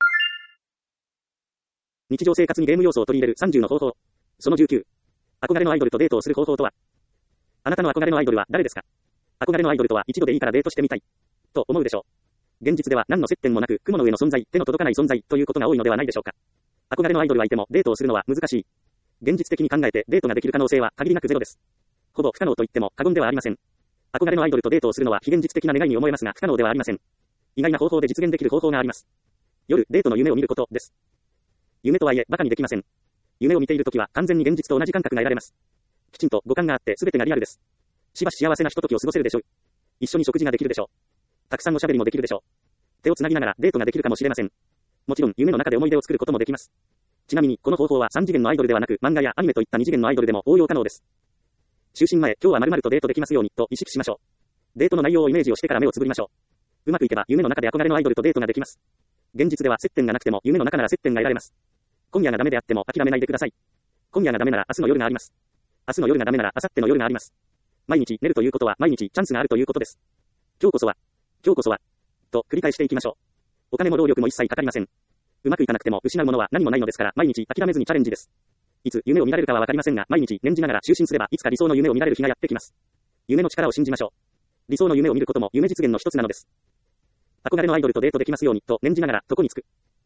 日常生活にゲーム要素を取り入れる30の方法。その19。憧れのアイドルとデートをする方法とは。あなたの憧れのアイドルは誰ですか？憧れのアイドルとは一度でいいからデートしてみたい。と思うでしょう。現実では何の接点もなく雲の上の存在、手の届かない存在ということが多いのではないでしょうか。憧れのアイドルがいてもデートをするのは難しい。現実的に考えてデートができる可能性は限りなくゼロです。ほぼ不可能と言っても過言ではありません。憧れのアイドルとデートをするのは非現実的な願いに思えますが不可能ではありません。意外な方法で実現できる方法があります。夜、デートの夢を見ることです。夢とはいえ馬鹿にできません。夢を見ているときは完全に現実と同じ感覚が得られます。きちんと五感があって全てがリアルです。しばし幸せなひとときを過ごせるでしょう。一緒に食事ができるでしょう。たくさんおしゃべりもできるでしょう。手をつなぎながらデートができるかもしれません。もちろん夢の中で思い出を作ることもできます。ちなみにこの方法は3次元のアイドルではなく漫画やアニメといった2次元のアイドルでも応用可能です。就寝前、今日は〇〇とデートできますようにと意識しましょう。デートの内容をイメージをしてから目をつぶりましょう。うまくいけば夢の中で憧れのアイドルとデートができます。現実では接点がなくても夢の中なら接点が得られます。今夜がダメであっても諦めないでください。今夜がダメなら明日の夜があります。明日の夜がダメなら明後日の夜があります。毎日寝るということは毎日チャンスがあるということです。今日こそは、と繰り返していきましょう。お金も労力も一切かかりません。うまくいかなくても失うものは何もないのですから毎日諦めずにチャレンジです。いつ夢を見られるかはわかりませんが毎日念じながら就寝すればいつか理想の夢を見られる日がやってきます。夢の力を信じましょう。理想の夢を見ることも夢実現の一つなのです。憧れのアイドルとデートできますようにと念じながら床につく。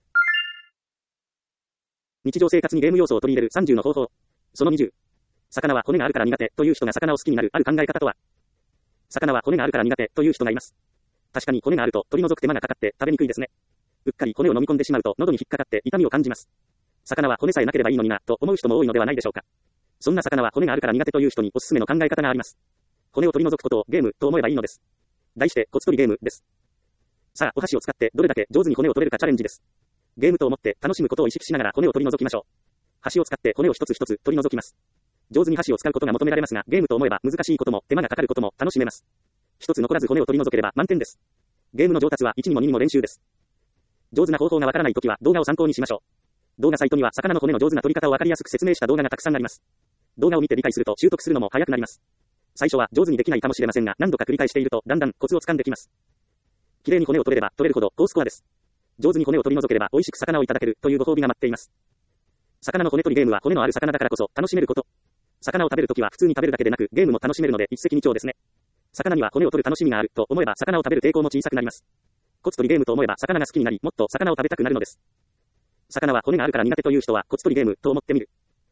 日常生活にゲーム要素を取り入れる30の方法。その20。魚は骨があるから苦手という人が魚を好きになるある考え方とは。魚は骨があるから苦手という人がいます。確かに骨があると取り除く手間がかかって食べにくいですね。うっかり骨を飲み込んでしまうと喉に引っかかって痛みを感じます。魚は骨さえなければいいのになと思う人も多いのではないでしょうか。そんな魚は骨があるから苦手という人におすすめの考え方があります。骨を取り除くことをゲームと思えばいいのです。題して骨取りゲームです。さあお箸を使ってどれだけ上手に骨を取れるかチャレンジです。ゲームと思って楽しむことを意識しながら骨を取り除きましょう。箸を使って骨を一つ一つ取り除きます。上手に箸を使うことが求められますが、ゲームと思えば難しいことも手間がかかることも楽しめます。一つ残らず骨を取り除ければ満点です。ゲームの上達は1にも2にも練習です。上手な方法がわからないときは動画を参考にしましょう。動画サイトには魚の骨の上手な取り方をわかりやすく説明した動画がたくさんあります。動画を見て理解すると習得するのも早くなります。最初は上手にできないかもしれませんが、何度か繰り返しているとだんだんコツをつかんできます。綺麗に骨を取れれば取れるほど高スコアです。上手に骨を取り除ければ美味しく魚をいただけるというご褒美が待っています。魚の骨取りゲームは骨のある魚だからこそ楽しめること。魚を食べるときは普通に食べるだけでなくゲームも楽しめるので一石二鳥ですね。魚には骨を取る楽しみがあると思えば魚を食べる抵抗も小さくなります。骨取りゲームと思えば魚が好きになりもっと魚を食べたくなるのです。魚は骨があるから苦手という人は骨取りゲームと思ってみる。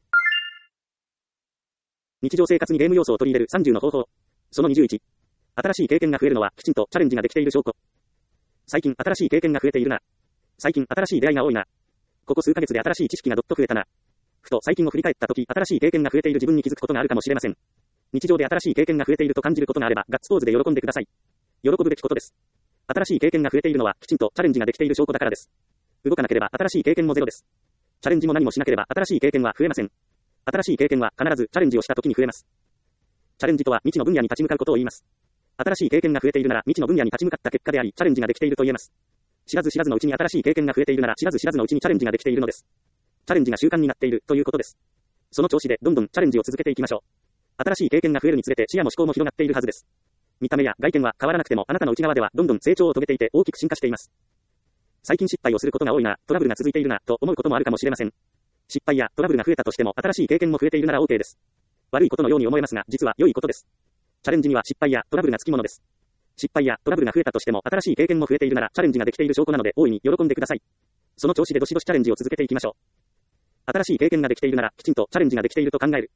日常生活にゲーム要素を取り入れる30の方法。その21。新しい経験が増えるのはきちんとチャレンジができている証拠。最近新しい経験が増えているな。最近新しい出会いが多いな。ここ数ヶ月で新しい知識がどっと増えたな。ふと最近を振り返ったとき、新しい経験が増えている自分に気づくことがあるかもしれません。日常で新しい経験が増えていると感じることがあれば、ガッツポーズで喜んでください。喜ぶべきことです。新しい経験が増えているのは、きちんとチャレンジができている証拠だからです。動かなければ新しい経験もゼロです。チャレンジも何もしなければ新しい経験は増えません。新しい経験は必ずチャレンジをしたときに増えます。チャレンジとは未知の分野に立ち向かうことを言います。新しい経験が増えているなら未知の分野に立ち向かった結果であり、チャレンジができていると言えます。知らず知らずのうちに新しい経験が増えているなら知らず知らずのうちにチャレンジができているのです。チャレンジが習慣になっているということです。その調子でどんどんチャレンジを続けていきましょう。新しい経験が増えるにつれて視野も思考も広がっているはずです。見た目や外見は変わらなくてもあなたの内側ではどんどん成長を遂げていて大きく進化しています。最近失敗をすることが多いな、トラブルが続いているな、と思うこともあるかもしれません。失敗やトラブルが増えたとしても新しい経験も増えているなら OK です。悪いことのように思えますが実は良いことです。チャレンジには失敗やトラブルがつきものです。失敗やトラブルが増えたとしても新しい経験も増えているならチャレンジができている証拠なので大いに喜んでください。その調子でどしどしチャレンジを続けていきましょう。新しい経験ができているならきちんとチャレンジができていると考える。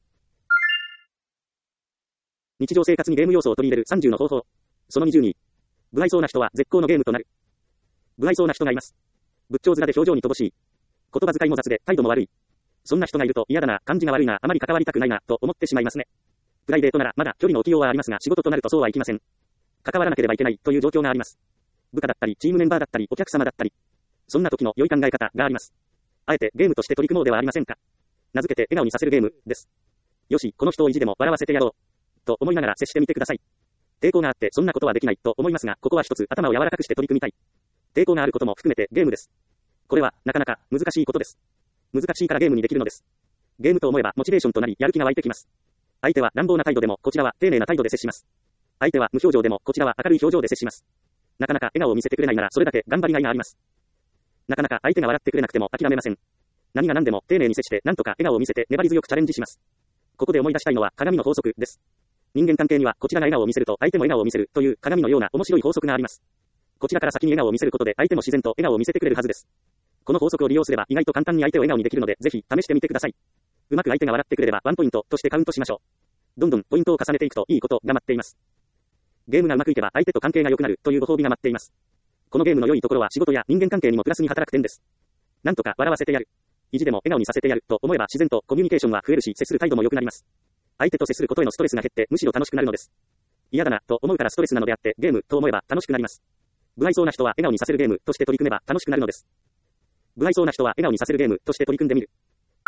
日常生活にゲーム要素を取り入れる30の方法。その20に、不愛想な人は絶好のゲームとなる。不愛想な人がいます。仏頂面で表情に乏しい。言葉遣いも雑で態度も悪い。そんな人がいると嫌だな、感じが悪いな、あまり関わりたくないな、と思ってしまいますね。プライベートならまだ距離の置きようはありますが仕事となるとそうはいきません。関わらなければいけないという状況があります。 部下だったり、チームメンバーだったり、お客様だったり。そんな時の良い考え方があります。あえてゲームとして取り組もうではありませんか。名付けて笑顔にさせるゲームです。よし、この人を意地でも笑わせてやろう。と思いながら接してみてください。抵抗があってそんなことはできないと思いますが、ここは一つ頭を柔らかくして取り組みたい。抵抗があることも含めてゲームです。これはなかなか難しいことです。難しいからゲームにできるのです。ゲームと思えばモチベーションとなりやる気が湧いてきます。相手は乱暴な態度でもこちらは丁寧な態度で接します。相手は無表情でもこちらは明るい表情で接します。なかなか笑顔を見せてくれないならそれだけ頑張りがいがあります。なかなか相手が笑ってくれなくても諦めません。何が何でも丁寧に接して何とか笑顔を見せて粘り強くチャレンジします。ここで思い出したいのは鏡の法則です。人間関係にはこちらが笑顔を見せると相手も笑顔を見せるという鏡のような面白い法則があります。こちらから先に笑顔を見せることで相手も自然と笑顔を見せてくれるはずです。この法則を利用すれば意外と簡単に相手を笑顔にできるのでぜひ試してみてください。うまく相手が笑ってくれればワンポイントとしてカウントしましょう。どんどんポイントを重ねていくといいことが待っています。ゲームがうまくいけば相手と関係が良くなるというご褒美が待っています。このゲームの良いところは仕事や人間関係にもプラスに働く点です。なんとか笑わせてやる。意地でも笑顔にさせてやると思えば自然とコミュニケーションは増えるし接する態度も良くなります。相手と接することへのストレスが減ってむしろ楽しくなるのです。嫌だなと思うからストレスなのであってゲームと思えば楽しくなります。不愛想な人は笑顔にさせるゲームとして取り組めば楽しくなるのです。不愛想な人は笑顔にさせるゲームとして取り組んでみる。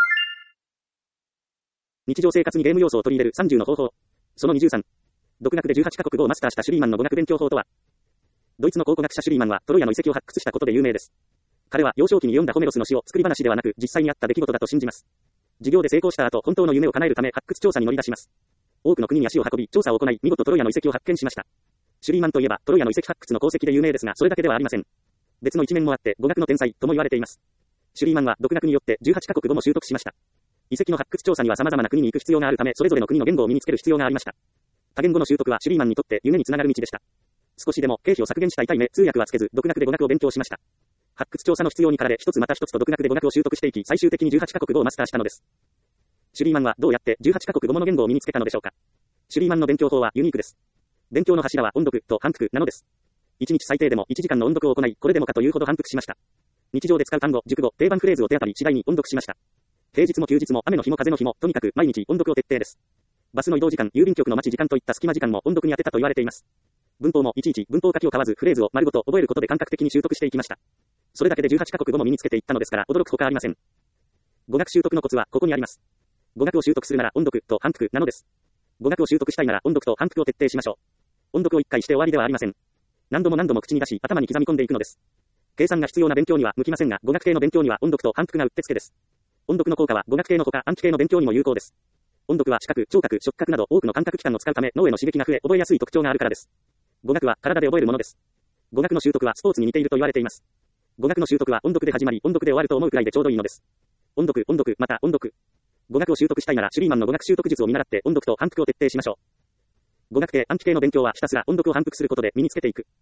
日常生活にゲーム要素を取り入れる30の方法。その23。独学で18カ国語をマスターしたシュリーマンの語学勉強法とは。ドイツの考古学者シュリーマンはトロイアの遺跡を発掘したことで有名です。彼は幼少期に読んだホメロスの詩を作り話ではなく実際にあった出来事だと信じます。授業で成功した後、本当の夢を叶えるため発掘調査に乗り出します。多くの国に足を運び調査を行い見事トロイアの遺跡を発見しました。シュリーマンといえばトロイアの遺跡発掘の功績で有名ですがそれだけではありません。別の一面もあって語学の天才とも言われています。シュリーマンは独学によって18カ国語も習得しました。遺跡の発掘調査には様々な国に行く必要があるためそれぞれの国の言語を身につける必要がありました。多言語の習得はシュリーマンにとって夢につながる道でした。少しでも経費を削減したいため通訳はつけず独学で語学を勉強しました。発掘調査の必要に駆られ一つまた一つと独学で語学を習得していき最終的に18カ国語をマスターしたのです。シュリーマンはどうやって18カ国語もの言語を身につけたのでしょうか。シュリーマンの勉強法はユニークです。勉強の柱は音読と反復なのです。1日最低でも1時間の音読を行いこれでもかというほど反復しました。日常で使う単語、熟語、定番フレーズを手当たり次第に音読しました。平日も休日も雨の日も風の日もとにかく毎日音読を徹底です。バスの移動時間、郵便局の待ち時間といった隙間時間も音読に当てたと言われています。文法もいちいち文法書きを買わずフレーズを丸ごと覚えることで感覚的に習得していきました。それだけで18カ国語も身につけていったのですから驚くほかありません。語学習得のコツはここにあります。語学を習得するなら音読と反復なのです。語学を習得したいなら音読と反復を徹底しましょう。音読を1回して終わりではありません。何度も何度も口に出し頭に刻み込んでいくのです。計算が必要な勉強には向きませんが語学系の勉強には音読と反復がうってつけです。音読の効果は語学系のほか暗記系の勉強にも有効です。音読は視覚、聴覚、触覚など多くの感覚器官を使うため脳への刺激が増え覚えやすい特徴があるからです。語学は体で覚えるものです。語学の習得はスポーツに似ていると言われています。語学の習得は音読で始まり音読で終わると思うくらいでちょうどいいのです。音読、音読、また音読。語学を習得したいならシュリーマンの語学習得術を見習って音読と反復を徹底しましょう。語学系、暗記系の勉強はひたすら音読を反復することで身につけていく。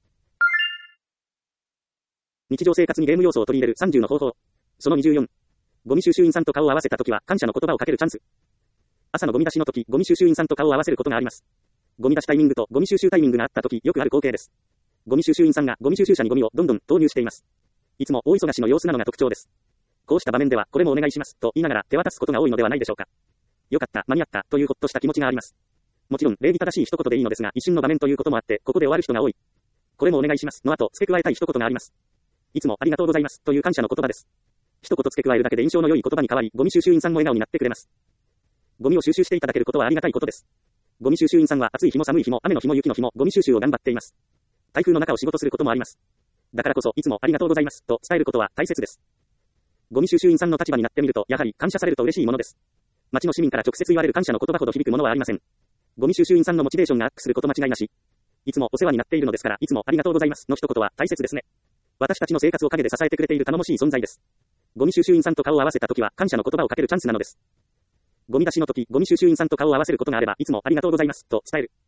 日常生活にゲーム要素を取り入れる30の方法。その24。ゴミ収集員さんと顔を合わせたときは感謝の言葉をかけるチャンス。朝のゴミ出しのとき、ゴミ収集員さんと顔を合わせることがあります。ゴミ出しタイミングとゴミ収集タイミングがあったときよくある光景です。ゴミ収集員さんがゴミ収集車にゴミをどんどん投入しています。いつも大忙しの様子なのが特徴です。こうした場面ではこれもお願いしますと言いながら手渡すことが多いのではないでしょうか。よかった、間に合ったというほっとした気持ちがあります。もちろん礼儀正しい一言でいいのですが一瞬の場面ということもあってここで終わる人が多い。これもお願いしますの後付け加えたい一言があります。いつもありがとうございますという感謝の言葉です。一言付け加えるだけで印象の良い言葉に変わりゴミ収集員さんも笑顔になってくれます。ゴミを収集していただけることはありがたいことです。ゴミ収集員さんは暑い日も寒い日も雨の日も雪の日もゴミ収集を頑張っています。台風の中を仕事することもあります。だからこそいつもありがとうございますと伝えることは大切です。ゴミ収集員さんの立場になってみるとやはり感謝されると嬉しいものです。町の市民から直接言われる感謝の言葉ほど響くものはありません。ゴミ収集員さんのモチベーションがアップすること間違いなし。いつもお世話になっているのですからいつもありがとうございますの一言は大切ですね。私たちの生活を陰で支えてくれている頼もしい存在です。ゴミ収集員さんと顔を合わせたときは感謝の言葉をかけるチャンスなのです。ゴミ出しのとき、ゴミ収集員さんと顔を合わせることがあればいつもありがとうございますと伝える。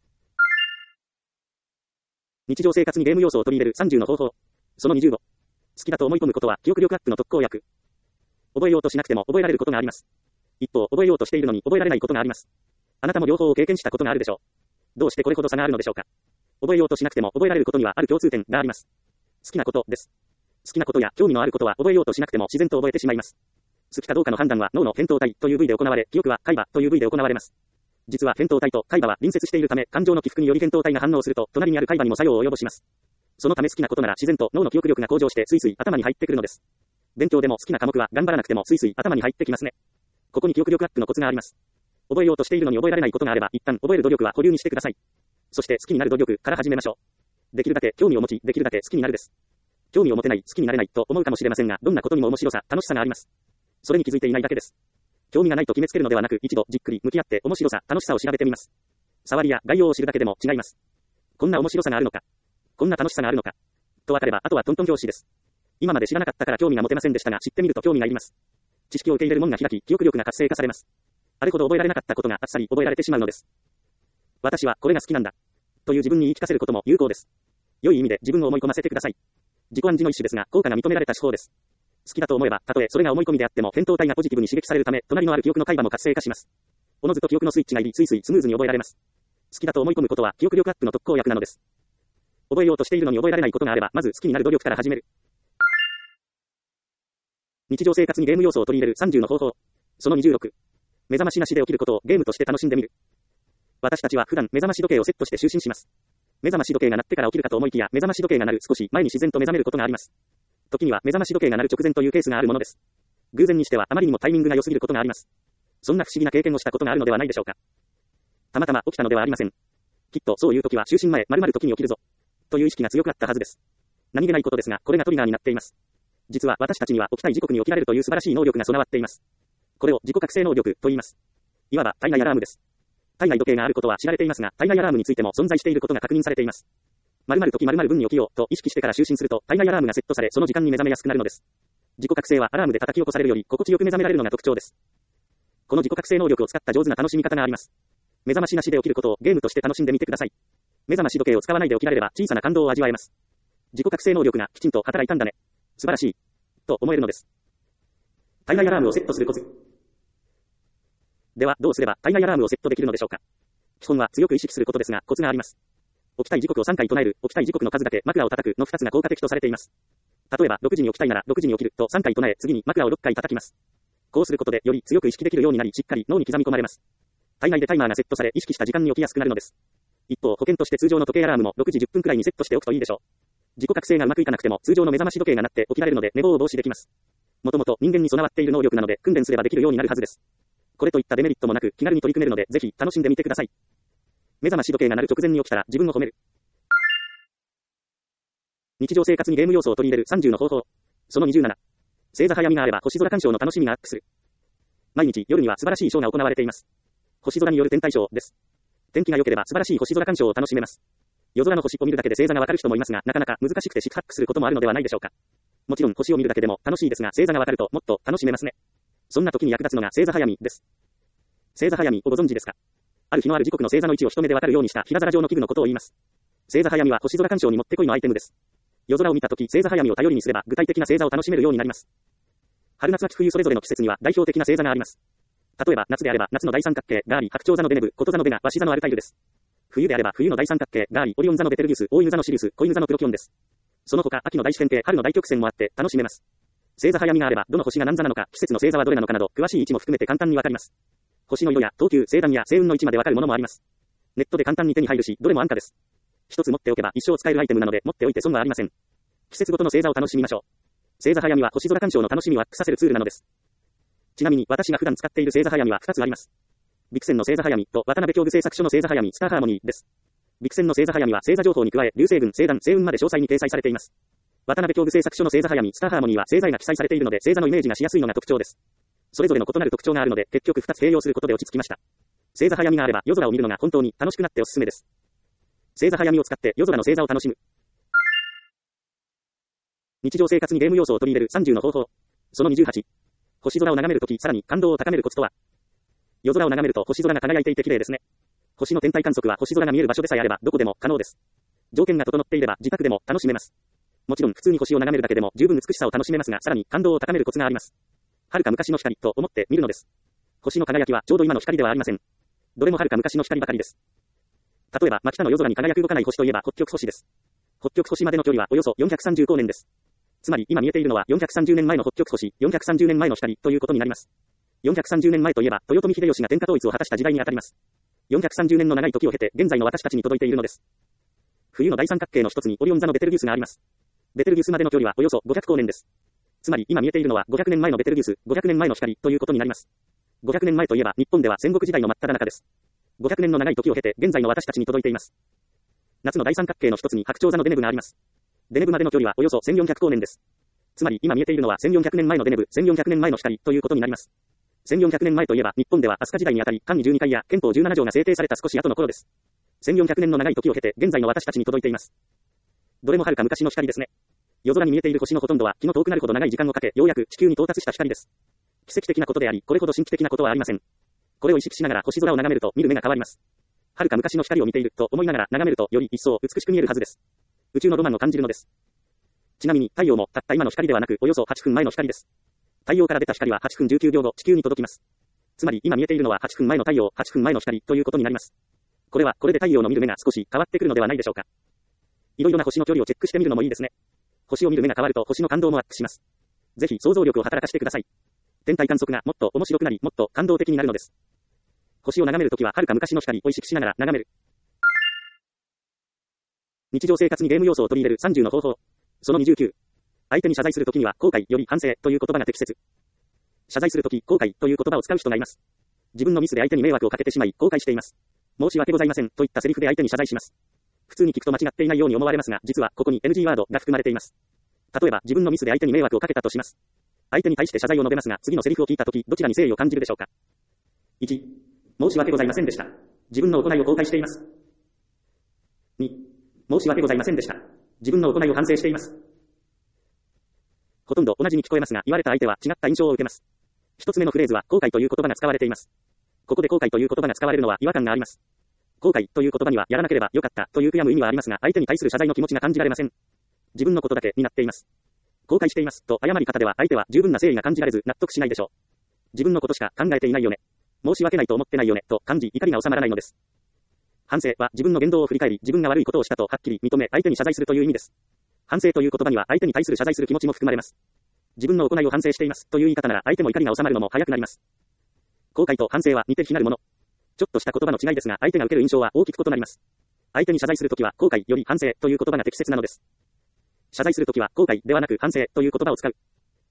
日常生活にゲーム要素を取り入れる30の方法。その25。好きだと思い込むことは記憶力アップの特効薬。覚えようとしなくても覚えられることがあります。一方、覚えようとしているのに覚えられないことがあります。あなたも両方を経験したことがあるでしょう。どうしてこれほど差があるのでしょうか。覚えようとしなくても覚えられることにはある共通点があります。好きなことです。好きなことや興味のあることは覚えようとしなくても自然と覚えてしまいます。好きかどうかの判断は脳の扁桃体という部位で行われ、記憶は海馬という部位で行われます。実は扁桃体と海馬は隣接しているため、感情の起伏により扁桃体が反応すると、隣にある海馬にも作用を及ぼします。 そのため好きなことなら自然と脳の記憶力が向上してスイスイ頭に入ってくるのです。勉強でも好きな科目は頑張らなくてもスイスイ頭に入ってきますね。ここに記憶力アップのコツがあります。覚えようとしているのに覚えられないことがあれば、一旦覚える努力は保留にしてください。そして好きになる努力から始めましょう。できるだけ興味を持ち、できるだけ好きになるです。興味を持てない、好きになれないと思うかもしれませんが、どんなことにも面白さ、楽しさがあります。それに気づいていないだけです。興味がないと決めつけるのではなく、一度じっくり向き合って面白さ、楽しさを調べてみます。触りや概要を知るだけでも違います。こんな面白さがあるのか。こんな楽しさがあるのか。と分かれば、あとはトントン拍子です。今まで知らなかったから興味が持てませんでしたが、知ってみると興味がいります。知識を受け入れる門が開き、記憶力が活性化されます。あれほど覚えられなかったことがあっさり覚えられてしまうのです。私はこれが好きなんだ。という自分に言い聞かせることも有効です。良い意味で自分を思い込ませてください。自己暗示の一種ですが、効果が認められた手法です。好きだと思えば、たとえそれが思い込みであっても、扁桃体がポジティブに刺激されるため、隣のある記憶の海馬も活性化します。おのずと記憶のスイッチが入り、スイスイスムーズに覚えられます。好きだと思い込むことは、記憶力アップの特効薬なのです。覚えようとしているのに覚えられないことがあれば、まず好きになる努力から始める。日常生活にゲーム要素を取り入れる30の方法。その26。目覚ましなしで起きることをゲームとして楽しんでみる。私たちは普段目覚まし時計をセットして就寝します。目覚まし時計が鳴ってから起きるかと思いきや、目覚まし時計が鳴る少し前に自然と目覚めることがあります。時には目覚まし時計が鳴る直前というケースがあるものです。偶然にしてはあまりにもタイミングが良すぎることがあります。そんな不思議な経験をしたことがあるのではないでしょうか。たまたま起きたのではありません。きっとそういう時は就寝前、〇〇時に起きるぞ。という意識が強くあったはずです。何気ないことですが、これがトリガーになっています。実は私たちには起きたい時刻に起きられるという素晴らしい能力が備わっています。これを自己覚醒能力と言います。いわば体内アラームです。体内時計があることは知られていますが、体内アラームについても存在していることが確認されています。〇〇時〇〇分に起きようと意識してから就寝すると、体内アラームがセットされ、その時間に目覚めやすくなるのです。自己覚醒はアラームで叩き起こされるより心地よく目覚められるのが特徴です。この自己覚醒能力を使った上手な楽しみ方があります。目覚ましなしで起きることをゲームとして楽しんでみてください。目覚まし時計を使わないで起きられれば小さな感動を味わえます。自己覚醒能力がきちんと働いたんだね。素晴らしい。と思えるのです。体内アラームをセットするコツ。では、どうすれば体内アラームをセットできるのでしょうか。基本は強く意識することですが、コツがあります。起きたい時刻を3回唱える、起きたい時刻の数だけ枕を叩くの2つが効果的とされています。例えば、6時に起きたいなら6時に起きると3回唱え、次に枕を6回叩きます。こうすることでより強く意識できるようになり、しっかり脳に刻み込まれます。体内でタイマーがセットされ、意識した時間に起きやすくなるのです。一方、保険として通常の時計アラームも6時10分くらいにセットしておくといいでしょう。自己覚醒がうまくいかなくても通常の目覚まし時計が鳴って起きられるので寝坊を防止できます。もともと人間に備わっている能力なので訓練すればできるようになるはずです。これといったデメリットもなく気軽に取り組めるのでぜひ楽しんでみてください。目覚まし時計が鳴る直前に起きたら自分を褒める。日常生活にゲーム要素を取り入れる30の方法。その27。星座早見があれば星空鑑賞の楽しみがアップする。毎日夜には素晴らしいショーが行われています。星空による天体ショーです。天気が良ければ素晴らしい星空鑑賞を楽しめます。夜空の星を見るだけで星座がわかる人もいますが、なかなか難しくて四苦八苦することもあるのではないでしょうか。もちろん星を見るだけでも楽しいですが、星座がわかるともっと楽しめますね。そんな時に役立つのが星座早見です。星座早見をご存知ですか。ある日のある時刻の星座の位置を一目でわかるようにした平皿状の器具のことを言います。星座早見は星空鑑賞にもってこいのアイテムです。夜空を見た時、星座早見を頼りにすれば具体的な星座を楽しめるようになります。春夏秋冬それぞれの季節には代表的な星座があります。例えば夏であれば夏の大三角形があり、白鳥座のベネブ、こと座のベガ、鷲座のアルタイルです。冬であれば冬の大三角形があり、オリオン座のベテルギウス、大犬座のシリウス、子犬座のプロキオンです。その他秋の大四辺形、春の大曲線もあって楽しめます。星座早見があればどの星が何座なのか、季節の星座はどれなのかなど詳しい位置も含めて簡単にわかります。星の色や等級、星段や星雲の位置までわかるものもあります。ネットで簡単に手に入るし、どれも安価です。一つ持っておけば一生使えるアイテムなので持っておいて損はありません。季節ごとの星座を楽しみましょう。星座早見は星空鑑賞の楽しみをアップさせるツールなのです。ちなみに私が普段使っている星座早見は2つあります。ビクセンの星座早見と渡辺教具製作所の星座早見スターハーモニーです。ビクセンの星座早見は星座情報に加え、流星群、星団、星雲まで詳細に掲載されています。渡辺教具製作所の星座早見スターハーモニーは星座が記載されているので星座のイメージがしやすいのが特徴です。それぞれの異なる特徴があるので結局2つ併用することで落ち着きました。星座早見があれば夜空を見るのが本当に楽しくなっておすすめです。星座早見を使って夜空の星座を楽しむ。日常生活にゲーム要素を取り入れる30の方法。その28。星空を眺めるとき、さらに感動を高めるコツとは。夜空を眺めると星空が輝いていて綺麗ですね。星の天体観測は星空が見える場所でさえあればどこでも可能です。条件が整っていれば自宅でも楽しめます。もちろん普通に星を眺めるだけでも十分美しさを楽しめますが、さらに感動を高めるコツがあります。遥か昔の光と思って見るのです。星の輝きはちょうど今の光ではありません。どれも遥か昔の光ばかりです。例えば、真北の夜空に輝く動かない星といえば北極星です。北極星までの距離はおよそ430光年です。つまり今見えているのは430年前の北極星、430年前の光ということになります。430年前といえば豊臣秀吉が天下統一を果たした時代にあたります。430年の長い時を経て現在の私たちに届いているのです。 冬の大三角形の一つにオリオン座のベテルギウスがあります。ベテルギウスまでの距離はおよそ500光年です。つまり今見えているのは500年前のベテルギウス、500年前の光ということになります。500年前といえば日本では戦国時代の真っ只中です。500年の長い時を経て現在の私たちに届いています。夏の大三角形の一つに白鳥座のデネブがあります。デネブまでの距離はおよそ1400光年です。つまり今見えているのは1400年前のデネブ、1400年前の光ということになります。1400年前といえば日本では飛鳥時代にあたり漢12回や憲法17条が制定された少し後の頃です。1400年の長い時を経て現在の私たちに届いています。どれも遥か昔の光ですね。夜空に見えている星のほとんどは気の遠くなるほど長い時間をかけようやく地球に到達した光です。奇跡的なことであり、これほど神秘的なことはありません。これを意識しながら星空を眺めると見る目が変わります。遥か昔の光を見ていると思いながら眺めるとより一層美しく見えるはずです。宇宙のロマンを感じるのです。ちなみに太陽もたった今の光ではなくおよそ8分前の光です。太陽から出た光は8分19秒後地球に届きます。つまり今見えているのは8分前の太陽、8分前の光ということになります。これで太陽の見る目が少し変わってくるのではないでしょうか。いろいろな星の距離をチェックしてみるのもいいですね。星を見る目が変わると星の感動もアップします。ぜひ想像力を働かせてください。天体観測がもっと面白くなり、もっと感動的になるのです。星を眺めるときは遥か昔の光を意識しながら眺める。日常生活にゲーム要素を取り入れる30の方法。その29。相手に謝罪するときには後悔より反省という言葉が適切。謝罪するとき後悔という言葉を使う人がいます。自分のミスで相手に迷惑をかけてしまい後悔しています。申し訳ございませんといったセリフで相手に謝罪します。普通に聞くと間違っていないように思われますが、実はここに NG ワードが含まれています。例えば自分のミスで相手に迷惑をかけたとします。相手に対して謝罪を述べますが、次のセリフを聞いたときどちらに誠意を感じるでしょうか。1、申し訳ございませんでした。自分の行いを後悔しています。2、申し訳ございませんでした。自分の行いを反省しています。ほとんど同じに聞こえますが、言われた相手は違った印象を受けます。一つ目のフレーズは後悔という言葉が使われています。ここで後悔という言葉が使われるのは違和感があります。後悔という言葉にはやらなければよかったという悔やむ意味はありますが、相手に対する謝罪の気持ちが感じられません。自分のことだけになっています。後悔していますと謝り方では相手は十分な誠意が感じられず納得しないでしょう。自分のことしか考えていないよね。申し訳ないと思ってないよねと感じ怒りが収まらないのです。反省は自分の言動を振り返り自分が悪いことをしたとはっきり認め相手に謝罪するという意味です。反省という言葉には相手に対する謝罪する気持ちも含まれます。自分の行いを反省していますという言い方なら相手も怒りが収まるのも早くなります。後悔と反省は似て非なるもの。ちょっとした言葉の違いですが相手が受ける印象は大きく異なります。相手に謝罪するときは後悔より反省という言葉が適切なのです。謝罪するときは後悔ではなく反省という言葉を使う。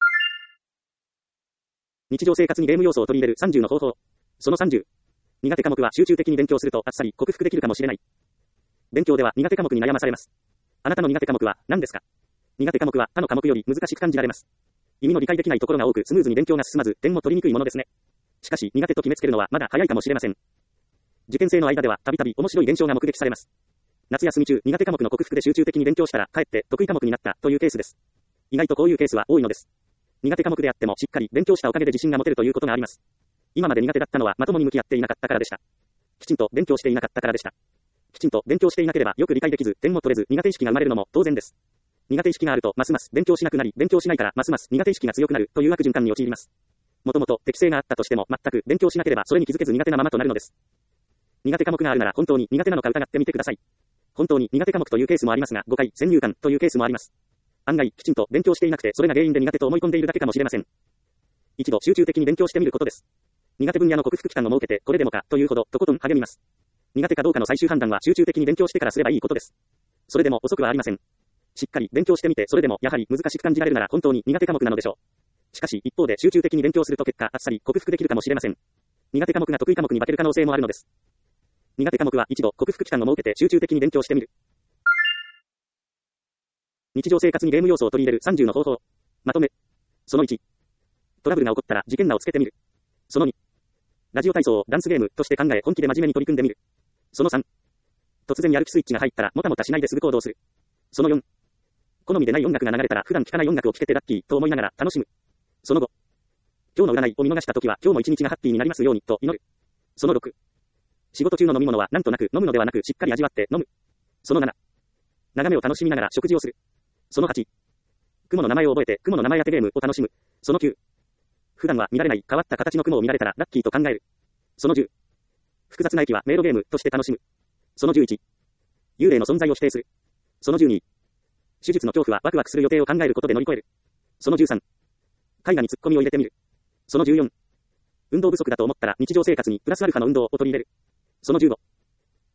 日常生活にゲーム要素を取り入れる30の方法。その30。苦手科目は集中的に勉強するとあっさり克服できるかもしれない。勉強では苦手科目に悩まされます。あなたの苦手科目は何ですか？苦手科目は他の科目より難しく感じられます。意味の理解できないところが多くスムーズに勉強が進まず点も取りにくいものですね。しかし苦手と決めつけるのはまだ早いかもしれません。受験生の間ではたびたび面白い現象が目撃されます。夏休み中苦手科目の克服で集中的に勉強したらかえって得意科目になったというケースです。意外とこういうケースは多いのです。苦手科目であってもしっかり勉強したおかげで自信が持てるということがあります。今まで苦手だったのはまともに向き合っていなかったからでした。きちんと勉強していなかったからでした。きちんと勉強していなければよく理解できず点も取れず苦手意識が生まれるのも当然です。苦手意識があるとますます勉強しなくなり勉強しないからますます苦手意識が強くなるという悪循環に陥ります。もともと適性があったとしても全く勉強しなければそれに気づけず苦手なままとなるのです。苦手科目があるなら本当に苦手なのか疑ってみてください。本当に苦手科目というケースもありますが誤解、先入観というケースもあります。案外きちんと勉強していなくてそれが原因で苦手と思い込んでいるだけかもしれません。一度集中的に勉強してみることです。苦手分野の克服期間を設けてこれでもかというほどとことん励みます。苦手かどうかの最終判断は集中的に勉強してからすればいいことです。それでも遅くはありません。しっかり勉強してみてそれでもやはり難しく感じられるなら本当に苦手科目なのでしょう。しかし一方で集中的に勉強すると結果あっさり克服できるかもしれません。苦手科目が得意科目に化ける可能性もあるのです。苦手科目は一度克服期間を設けて集中的に勉強してみる。日常生活にゲーム要素を取り入れる30の方法。まとめ。その1。トラブルが起こったら事件名をつけてみる。その2。ラジオ体操をダンスゲームとして考え本気で真面目に取り組んでみる。その3。突然やる気スイッチが入ったらもたもたしないですぐ行動する。その4。好みでない音楽が流れたら普段聴かない音楽を聴けてラッキーと思いながら楽しむ。その5。今日の占いを見逃した時は今日も一日がハッピーになりますようにと祈る。その6。仕事中の飲み物はなんとなく飲むのではなくしっかり味わって飲む。その7。眺めを楽しみながら食事をする。その8。雲の名前を覚えて雲の名前当てゲームを楽しむ。その9。普段は見られない変わった形の雲を見られたらラッキーと考える。その10。複雑な駅は迷路ゲームとして楽しむ。その11。幽霊の存在を否定する。その12。手術の恐怖はワクワクする予定を考えることで乗り越える。その13。絵画にツッコミを入れてみる。その14。運動不足だと思ったら日常生活にプラスアルファの運動を取り入れる。その15。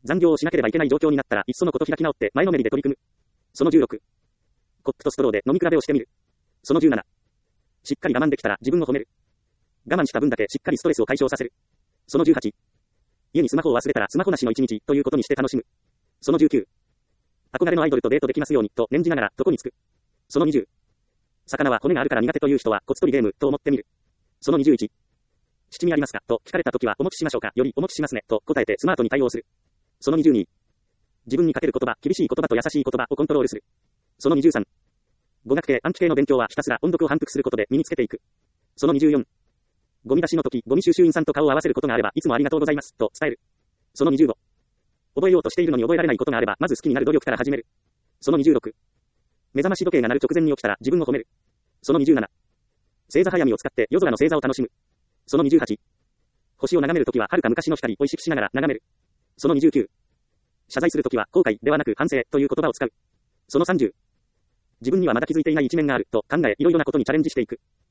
残業をしなければいけない状況になったら、いっそのこと開き直って前のめりで取り組む。その16。コップとストローで飲み比べをしてみる。その17。しっかり我慢できたら自分を褒める。我慢した分だけしっかりストレスを解消させる。その18。家にスマホを忘れたらスマホなしの一日ということにして楽しむ。その19。憧れのアイドルとデートできますようにと念じながらどこに着く。その20。魚は骨があるから苦手という人はコツ取りゲームと思ってみる。その21。七味ありますかと聞かれたときはお持ちしましょうかよりお持ちしますねと答えてスマートに対応する。その22。自分にかける言葉、厳しい言葉と優しい言葉をコントロールする。その23。語学系、暗記系の勉強はひたすら音読を反復することで身につけていく。その24。ゴミ出しの時、ゴミ収集員さんと顔を合わせることがあれば、いつもありがとうございます、と伝える。その25。覚えようとしているのに覚えられないことがあれば、まず好きになる努力から始める。その26。目覚まし時計が鳴る直前に起きたら自分を褒める。その27。星座早見を使って夜空の星座を楽しむ。その28。星を眺めるときは遥か昔の光を意識しながら眺める。その29。謝罪するときは後悔ではなく反省という言葉を使う。その30。自分にはまだ気づいていない一面があると考え、いろいろなことにチャレンジしていく。